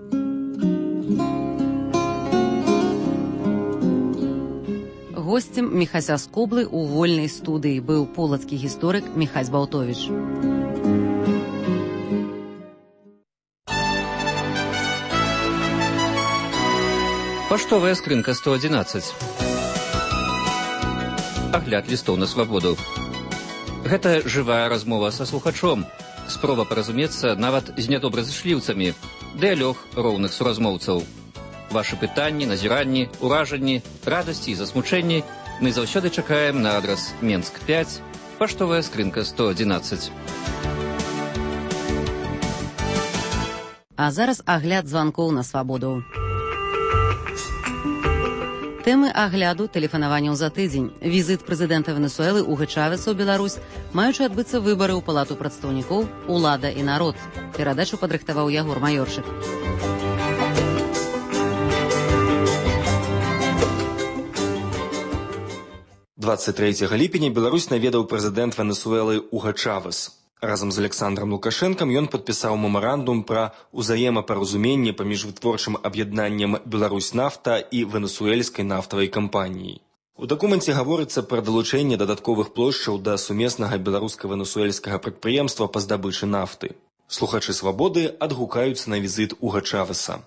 Гостем Міхася Скоблы у вольнай студыі быў полацкі гісторык Міхась Балтовіч. Паштовая скрынка сто адзінаццаць. Агляд лістоў на свабоду. Гэта жывая размова са слухачом, спроба паразумецца нават з нядобразышліўцамі, дыялог роўных суразмоўцаў. Вашы пытанні, назіранні, уражанні, радасці і засмучэнні мы заўсёды чакаем на адрас Менск пяць, паштовая скрынка сто адзінаццаць. А зараз агляд званкоў на свабоду. Тэмы агляду тэлефанаванняў за тыдзень. Візіт прэзідэнта Венесуэлы Уга Чавеса ў Беларусь, маючы адбыцца выбары ў палату прадстаўнікоў, улада і народ. Перадачу падрыхтаваў Ягор Маёрчык. дваццаць трэцяга ліпеня Беларусь наведаў прэзідэнт Венесуэлы Уга Чавес. Разам з Александром Лукашэнкам ён падпісаў мемарандум пра ўзаемапаразуменне паміж вытворчым аб'яднаннем «Беларусь-Нафта» і венесуэльскай нафтавай кампаніяй. У дакуменце гаворыцца пра далучэнне дадатковых плошчаў да сумеснага беларуска-венесуэльскага прадпрыемства па здабычы нафты. Слухачы «Свабоды» адгукаюцца на візіт Уга Чавеса.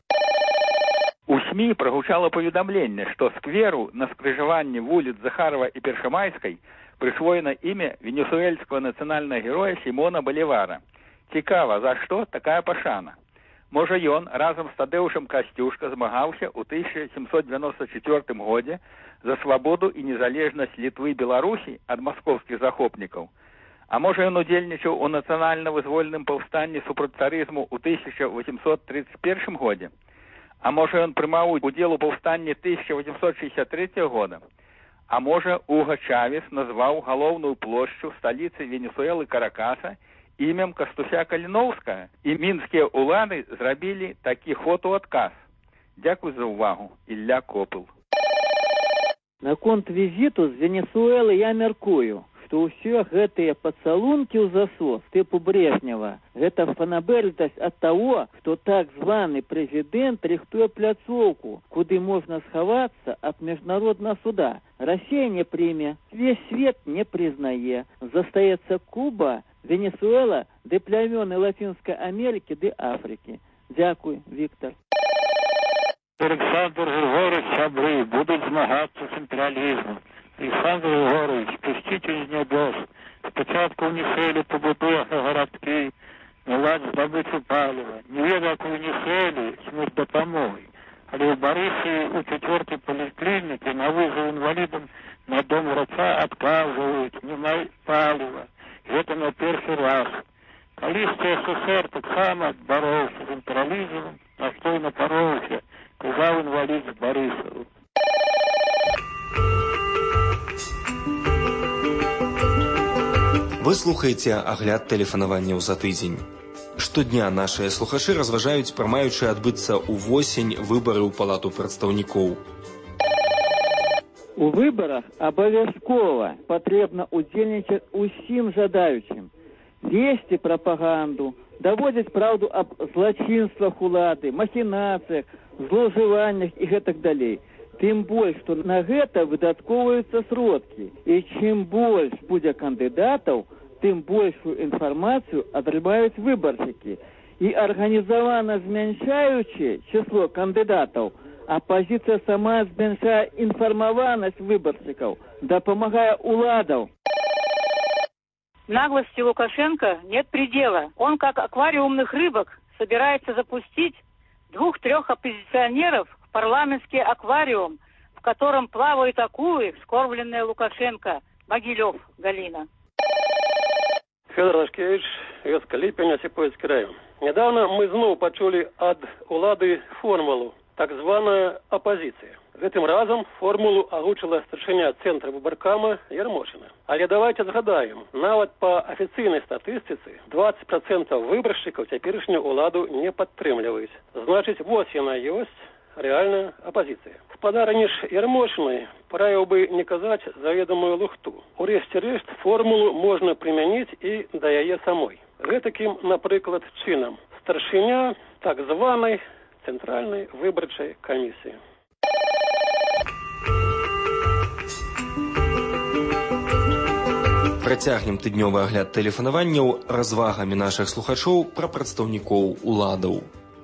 У СМІ прагучала паведамленне, што скверу на скрыжаванні вуліц Захарова і Першамайскай прысвоена імя венесуэльскага нацыянальнага героя Сімона Балівара. Цікава, за што такая пашана? Можа, ён разам з Тадэўшам Касцюшка змагаўся ў тысяча сямсот дзевяноста чацвёртым годзе за свабоду і незалежнасць Літвы і Беларусі ад маскоўскіх захопнікаў. А можа, ён удзельнічаў у нацыянальна-вызвольным паўстанні супраць царызму ў тысяча восемьсот тридцать першым годзе? А можа, ён прымаў удзел у паўстанні тысяча восемьсот шестьдесят третьего года? А можа, Уга Чавес назваў галоўную плошчу сталіцы Венесуэлы Каракаса імем Кастуся Каліноўскага, і мінскія ўлады зрабілі такі ход у адказ. Дзякуй за ўвагу. Ілля Копыл. Наконт візіту з Венесуэлы я мяркую, што ўсе гэтыя пацалункі ў засос тыпу Брежнева – гэта фанабэрнасць ад таго, што так званы прэзідэнт рыхтуе пляцоўку, куды можна схавацца ад міжнароднага суда. Расія не прыме, весь свет не прызнае. Застаецца Куба, Венесуэла, ды плямёны Латинской Америки, ды Африки. Дякую, Виктор. Александр Григорьевич, сябры, будут змагаться с империализмом. Александр Григорьевич, пустите из небес. Спочатку Венесуэлі побудує городки, наладить здобичу палива. Не ведаю, як у Венесуэлі смерть допомоги. Але в Борисі у четвертій поліклініці на вызов інвалідам на дом врача отказывают, немає палива. Это на перший раз. Колись СССР так само боролся с империализмом, а что и напоролся, казав инвалид с Борисовым. Вы слухаеце агляд тэлефанаванняў за тыдзень. Штодня нашыя слухачы разважаюць пра маючы адбыцца ўвосень выбары ў палату прадстаўнікоў. У выборах обовязково потребно удзельнічаць усім жадаючым, весці прапаганду, даводзіць праўду аб злачынствах улады, махінацыях, злоўжываннях і гэтак далей. Тым больш, што на гэта выдаткоўваюцца сродкі. І чым больш будзе кандыдатаў, тым большую інфармацыю атрымаюць выбаршчыкі. І арганізавана змяншаючы число кандыдатаў, оппозиция сама зменшая информованность выборщиков, дапамагая уладов. Наглости Лукашенко нет предела. Он, как аквариумных рыбок, собирается запустить двух-трех оппозиционеров в парламентский аквариум, в котором плавают акулы, вскормленные Лукашенко. Могилев, Галина. Федор Лашкевич, Вёска Липень, Осипольский район. Недавно мы знову почули ад улады формулу. Так звана оппозиция. Гэтым разам формулу агучыла старшыня цэнтра выбаркама Ярмошына. Але давайте згадаем, нават па афіцыйнай статыстыцы двадцать процентов выбаршчыкаў цяперашнюю ўладу не падтрымліваюць. Значыць, вось яна ёсць рэальная апозіцыя. Спадарыні ж Ярмошынай параіў бы не казаць заведамую лухту. У рэшце рэшт формулу можна прымяніць і да яе самой. Гэтакім, напрыклад, чынам старшыня так званай Центральной выборчей комиссии. Працягнем тыднёвы агляд тэлефанаванняў развагамі нашых слухачоў пра прадстаўнікоў уладаў.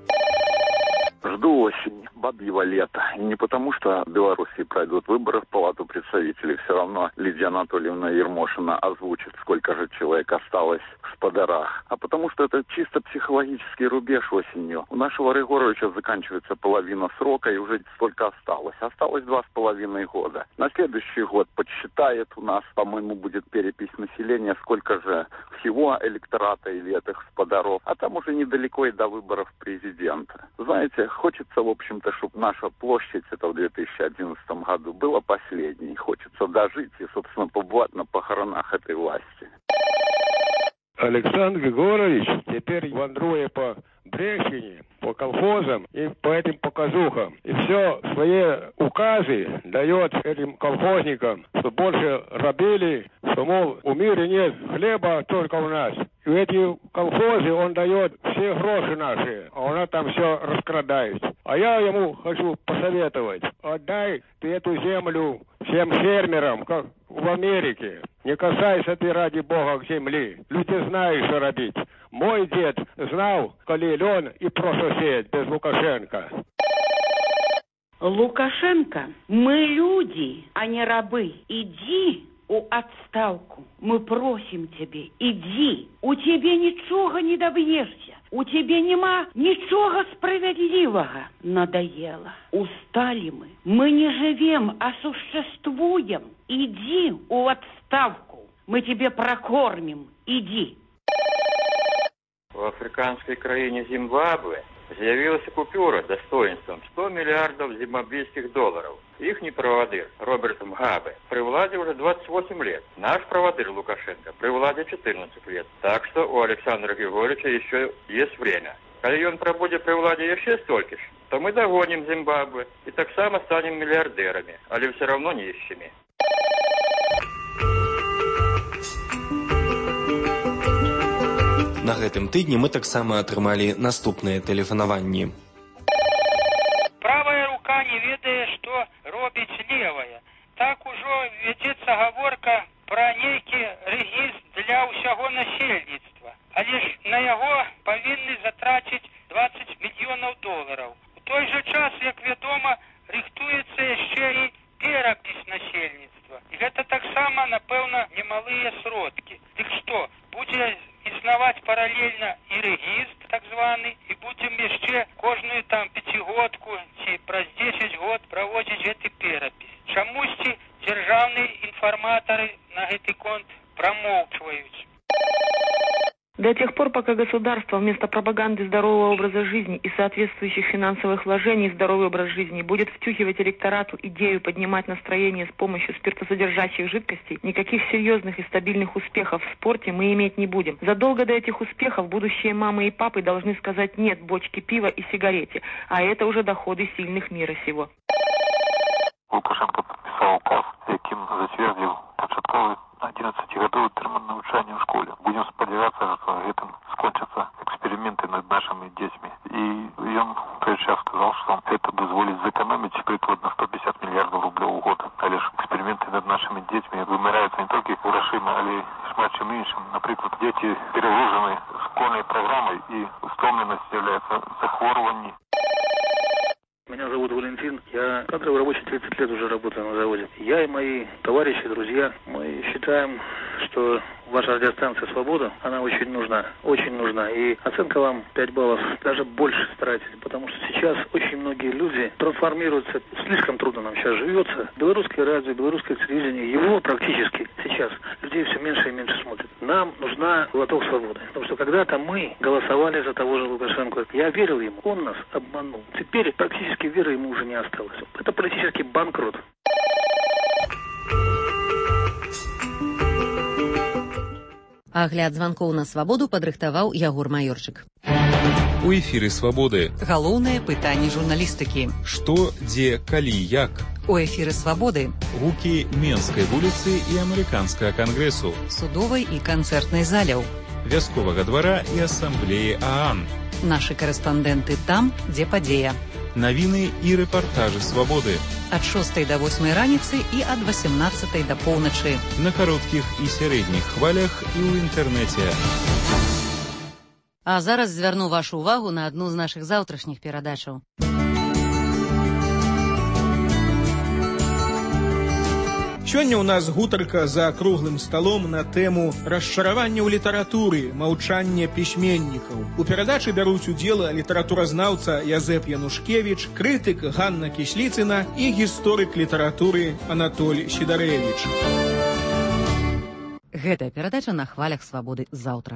Жду осень, бабьего лета. И не потому, что в Беларуси пройдут выборы в Палату представителей. Все равно Лидия Анатольевна Ермошина озвучит, сколько же человек осталось в сподарах. А потому, что это чисто психологический рубеж осенью. У нашего Григоровича заканчивается половина срока, и уже столько осталось. Осталось два с половиной года. На следующий год подсчитает у нас, по-моему, будет перепись населения, сколько же всего электората или этих сподаров. А там уже недалеко и до выборов президента. Знаете, хочется, в общем-то, чтобы наша площадь, это в две тысячи одиннадцатом году, была последней. Хочется дожить и, собственно, побывать на похоронах этой власти. Александр Григорьевич теперь вандруя по Брещине, по колхозам и по этим показухам. И все свои указы дает этим колхозникам, что больше рабили, что, мол, у мира нет хлеба, только у нас. И эти колхозы он дает все гроши наши, а он там все раскрадает. А я ему хочу посоветовать, отдай ты эту землю всем фермерам, как в Америке. Не касайся ты, ради Бога, земли. Люди знают, что робить. Мой дед знал, коли лен и про сосед без Лукашенко. Лукашенко, мы люди, а не рабы. Иди у отставку. Мы просим тебе, иди. У тебе ничего не добьешься. У тебе нема ничего справедливого. Надоело. Устали мы. Мы не живем, а существуем. Иди у отставку. Мы тебе прокормим. Иди. В африканской краине Зимбабве з'явилася купюра достоинством сто миллиардов зимбабвийских долларов. Ихний проводыр Роберт Мгабе при владе уже двадцать восемь лет. Наш проводыр Лукашенко при владе четырнадцать лет. Так что у Александра Григорьевича еще есть время. Когда он пробудет при владе еще столько ж, то мы догоним Зимбабве и так само станем миллиардерами, але все равно нищими. На гэтым тыдні мы таксама атрымалі наступныя тэлефанаванні. Правая рука не ведае, што робіць левая. Так ужо вядзецца гаворка пра нейкі рэгістр для ўсяго насельніцтва. Але ж на яго павінны затраціць двадцать мільёнаў долараў. У той жа час, як вядома, рыхтуецца яшчэ і перапіс насельніцтва. І гэта таксама, напэўна, немалыя сродкі. Дык што, будзе існаваць паралельна і рэгістр так званы, і будзем яшчэ кожную там пяцігодку ці праз дзесяць год праводзіць гэты перапіс. Чамусьці дзяржаўныя інфарматары на гэты конт прамоўчваюць. До тех пор, пока государство вместо пропаганды здорового образа жизни и соответствующих финансовых вложений в здоровый образ жизни будет втюхивать электорату идею поднимать настроение с помощью спиртосодержащих жидкостей, никаких серьезных и стабильных успехов в спорте мы иметь не будем. Задолго до этих успехов будущие мамы и папы должны сказать «нет» бочке пива и сигарете, а это уже доходы сильных мира сего. Лукашенко подписал указ, яким затвердил початковый одиннадцатигадовый тэрмін навучання ў школе. Будем спадзявацца, што гэтым скончацца эксперименты над нашими детьми. И он в тот час сказал, что это дозволит сэкономить прикладно сто пятьдесят миллиардов рублей в год. А лишь эксперименты над нашими детьми вымираются не только грошима, але и шмат чым іншым. Например, дети перегружены школьной программой, и стомленность является захворыванием. Меня зовут Валентин. Я кадровый рабочий, тридцать лет уже работаю на заводе. Я и мои товарищи, друзья, мы считаем, что ваша радиостанция «Свобода», она очень нужна, очень нужна. И оценка вам пять баллов, даже больше старайтесь, потому что сейчас очень многие люди трансформируются, слишком трудно нам сейчас живется. Белорусское радио, белорусское телевидение, его практически сейчас людей все меньше и меньше смотрят. Нам нужна глоток свободы, потому что когда-то мы голосовали за того же Лукашенко. Я верил ему, он нас обманул. Теперь практически веры ему уже не осталось. Это политический банкрот. Агляд званкоў на свабоду падрыхтаваў Ягор Маёрчык. У эфіры свабоды. Галоўнае пытанне журналістыкі. Што, дзе, калі, як? У эфіры свабоды. Гукі Менскай вуліцы і амерыканскага кангрэсу. Судовай і канцэртнай заляў. Вясковага двара і асамблеі ААН. Нашы карэспандэнты там, дзе падзея. Навіны і рэпартажы свабоды. Ад шостай да восьмай раніцы і ад васемнаццатай да поўначы. На кароткіх і сярэдніх хвалях і ў інтэрнэце. А зараз звярну вашу ўвагу на адну з нашых заўтрашніх перадачаў. Сёння ў нас гутарка за круглым сталом на тэму расчаравання ў літаратуры, маўчання пісьменнікаў. У перадачы бяруць удзел літаратуразнаўца Язэп Янушкевіч, крытык Ганна Кісліцына і гісторык літаратуры Анатоль Сідарэвіч. Гэтая перадача на хвалях свабоды заўтра.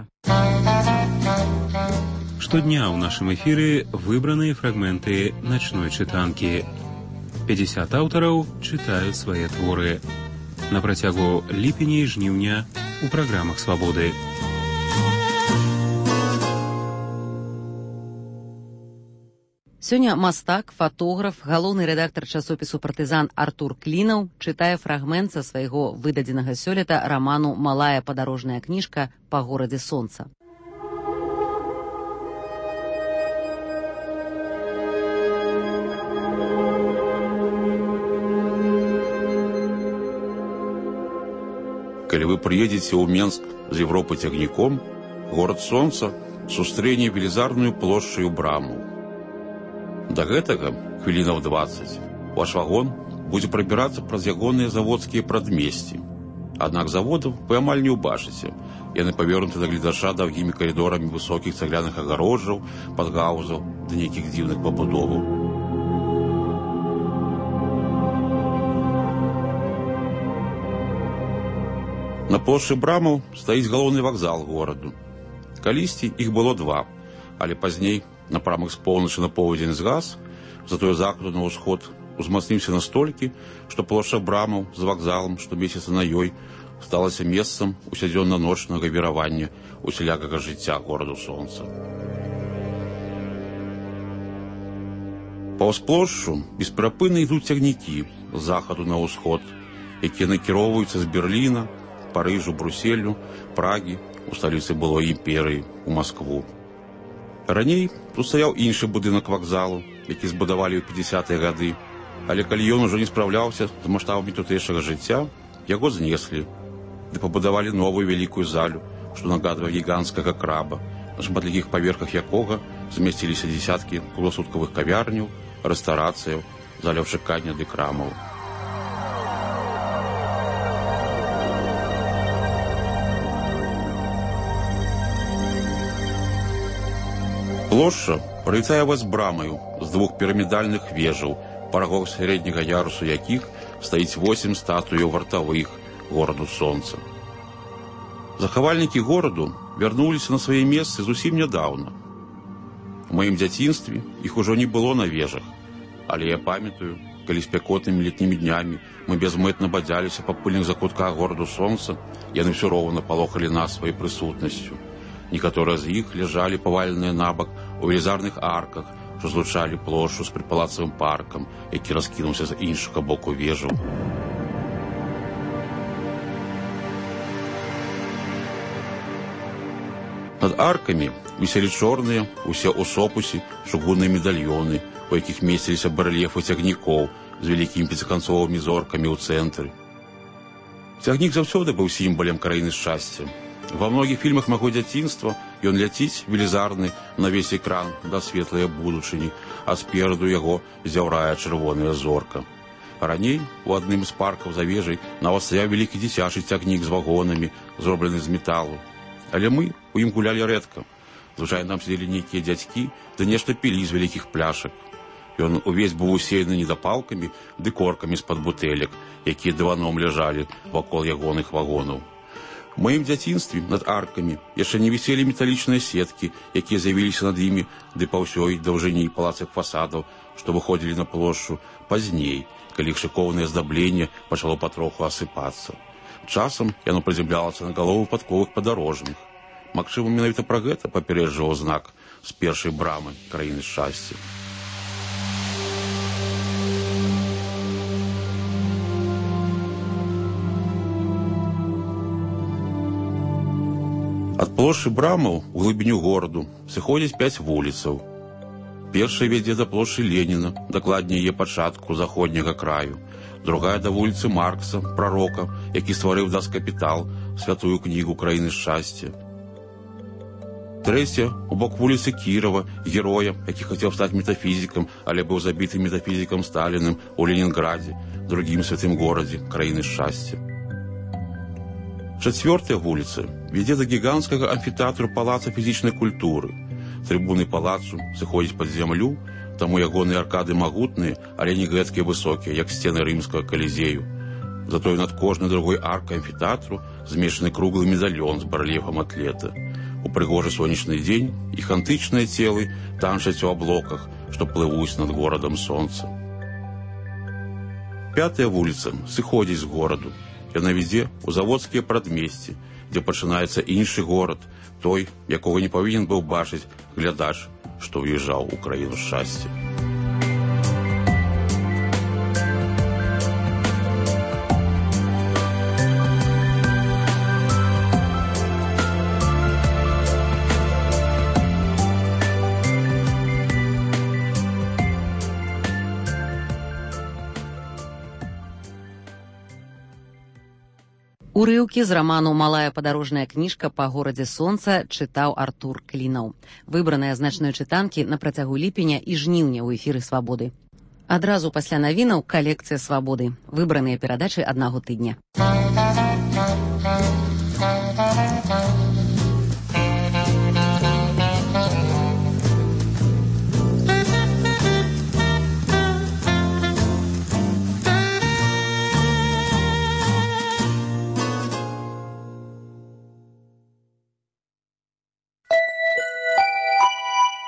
Штодня ў нашым эфіры выбраныя фрагменты начной чытанкі. пятьдесят аўтараў чытаюць свае творы. На працягу ліпеня і жніўня у праграмах свабоды. Сёння мастак, фатограф, галоўны рэдактар часопісу «Партызан» Артур Клінаў чытае фрагмент са свайго выдадзенага сёлета раману «Малая падарожная кніжка па горадзе сонца». Калі вы прыедзеце ў Менск з Европы цягніком, горад сонца сустрэне велізарную плошчаю браму. Да гэтага хвілінаў дваццаць ваш вагон будзе прабірацца праз ягоныя заводскія прадмесці. Аднак заводаў вы амаль не ўбачыце. Яны павернуты да гледача даўгімі калідорамі высокіх цагляных агароджаў, падгаузаў да нейкіх дзіўных пабудоваў. На плошчы брамаў стаіць галоўны вакзал гораду. Калісьці іх было два, але пазней напрамак з поўначы на поўдзень згас, затое захаду на ўсход узмацніўся настолькі, што плошча брамаў з вакзалам, што месяца на ёй, сталася месцам усядзённа-ночнага віравання усялякага жыцця гораду сонца. Паўз плошчу бесперапынна ідуць цягнікі з захаду на ўсход, якія накіроўваюцца з Берліна, Парыжу, Бруселю, Прагі, у сталіцы былой імперыі, у Маскву. Раней тут стаяў іншы будынак вакзалу, які збудавалі ў пятдзесятыя гады, але калі ён ужо не спраўляўся з маштабамі тутэйшага жыцця, яго знеслі, ды пабудавалі новую вялікую залю, што нагадвае гіганцкага краба, на шматлікіх паверхах якога змясціліся дзесяткі кругласуткавых кавярняў, рэстарацыяў, заляў чакання ды крамаў. Плошча прылітае вас брамаю з двух пірамідальных вежаў, парагоў сярэдняга ярусу якіх стаіць восем статуяў вартавых гораду сонца. Захавальнікі гораду вярнуліся на свае месцы зусім нядаўна. У маім дзяцінстве іх ужо не было на вежах, але я памятаю, калі спякотнымі летнімі днямі мы бязмэтна бадзяліся па пыльных закутках гораду сонца, яны ўсё роўна палохалі нас сваёй прысутнасцю. Некаторыя з іх ляжалі паваленыя набак у велізарных арках, што злучалі плошчу з прыпалацавым паркам, які раскінуўся з іншага боку вежаў. Над аркамі віселі чорныя, усе ў сопусе, чугунныя медальёны, у якіх месціліся барэльефы цягнікоў з вялікімі пяціканцовымі зоркамі ў цэнтры. Цягнік заўсёды быў сімвалем краіны шчасця. Ва многіх фільмах майго дзяцінства ён ляціць велізарны на весь экран да светлай будучыні, а спераду яго зяўрае чырвоная зорка. Раней у адным з паркаў за вежай нават стаяў вялікі дзіцячы цягнік з вагонамі, зроблены з металу. Але мы у ім гулялі рэдка. Звычайна там сидзелі нейкія дзядзькі, ды нешта пілі з вялікіх пляшак. Ён увесь быў усеяны недапалкамі ды коркамі з-пад бутэлек, якія дываном ляжалі вакол ягоных вагонаў. У маім дзяцінстве над аркамі яшчэ не віселі металічныя сеткі, якія з'явіліся над імі ды па ўсёй даўжыні палацах фасадаў, што выходзілі на плошчу пазней, калі іх шыкоўнае аздабленне пачало патроху асыпацца. Часам яно прыземлялася на галовы падковых падарожных. Магчыма, менавіта пра гэта папярэджваў знак з першай брамы краіны шчасця. Ад плошчы брамаў у глыбіню гораду сыходзяць пяць вуліцаў. Першая вядзе да плошчы Леніна, дакладней яе пачатку заходняга краю. Другая да вуліцы Маркса, прарока, які стварыў «Das Kapital», святую кнігу краіны шчасця. Трэця у бок вуліцы Кірова, героя, які хацеў стаць метафізікам, але быў забіты метафізікам Сталіным у Ленінградзе, другім святым горадзе краіны шчасця. Чацвёртая вуліца вядзе да гіганцкага амфітэатру палаца фізічнай культуры. Трыбуны палацу сыходзяць пад зямлю, таму ягоныя аркады магутныя, але не гэткія высокія, як сцены рымскага калізею. Затое над кожнай другой аркай амфітэатру змешчаны круглы медальён з барэльефам атлета. У прыгожы сонечны дзень іх антычныя целы танчаць у аблоках, што плывуць над горадам сонца. Пятая вуліца сыходзіць з гораду. Яна вядзе ў заводскія прадмесці, дзе пачынаецца іншы горад, той, якога не павінен быў бачыць глядач, што ўязджаў у краіну шчасця. Урыўкі з раману «Малая падарожная кніжка па горадзе сонца» чытаў Артур Клінаў. Выбраныя значныя чытанкі на працягу ліпеня і жніўня ў эфіры «Свабоды». Адразу пасля навінаў калекцыя «Свабоды». Выбраныя перадачы аднаго тыдня.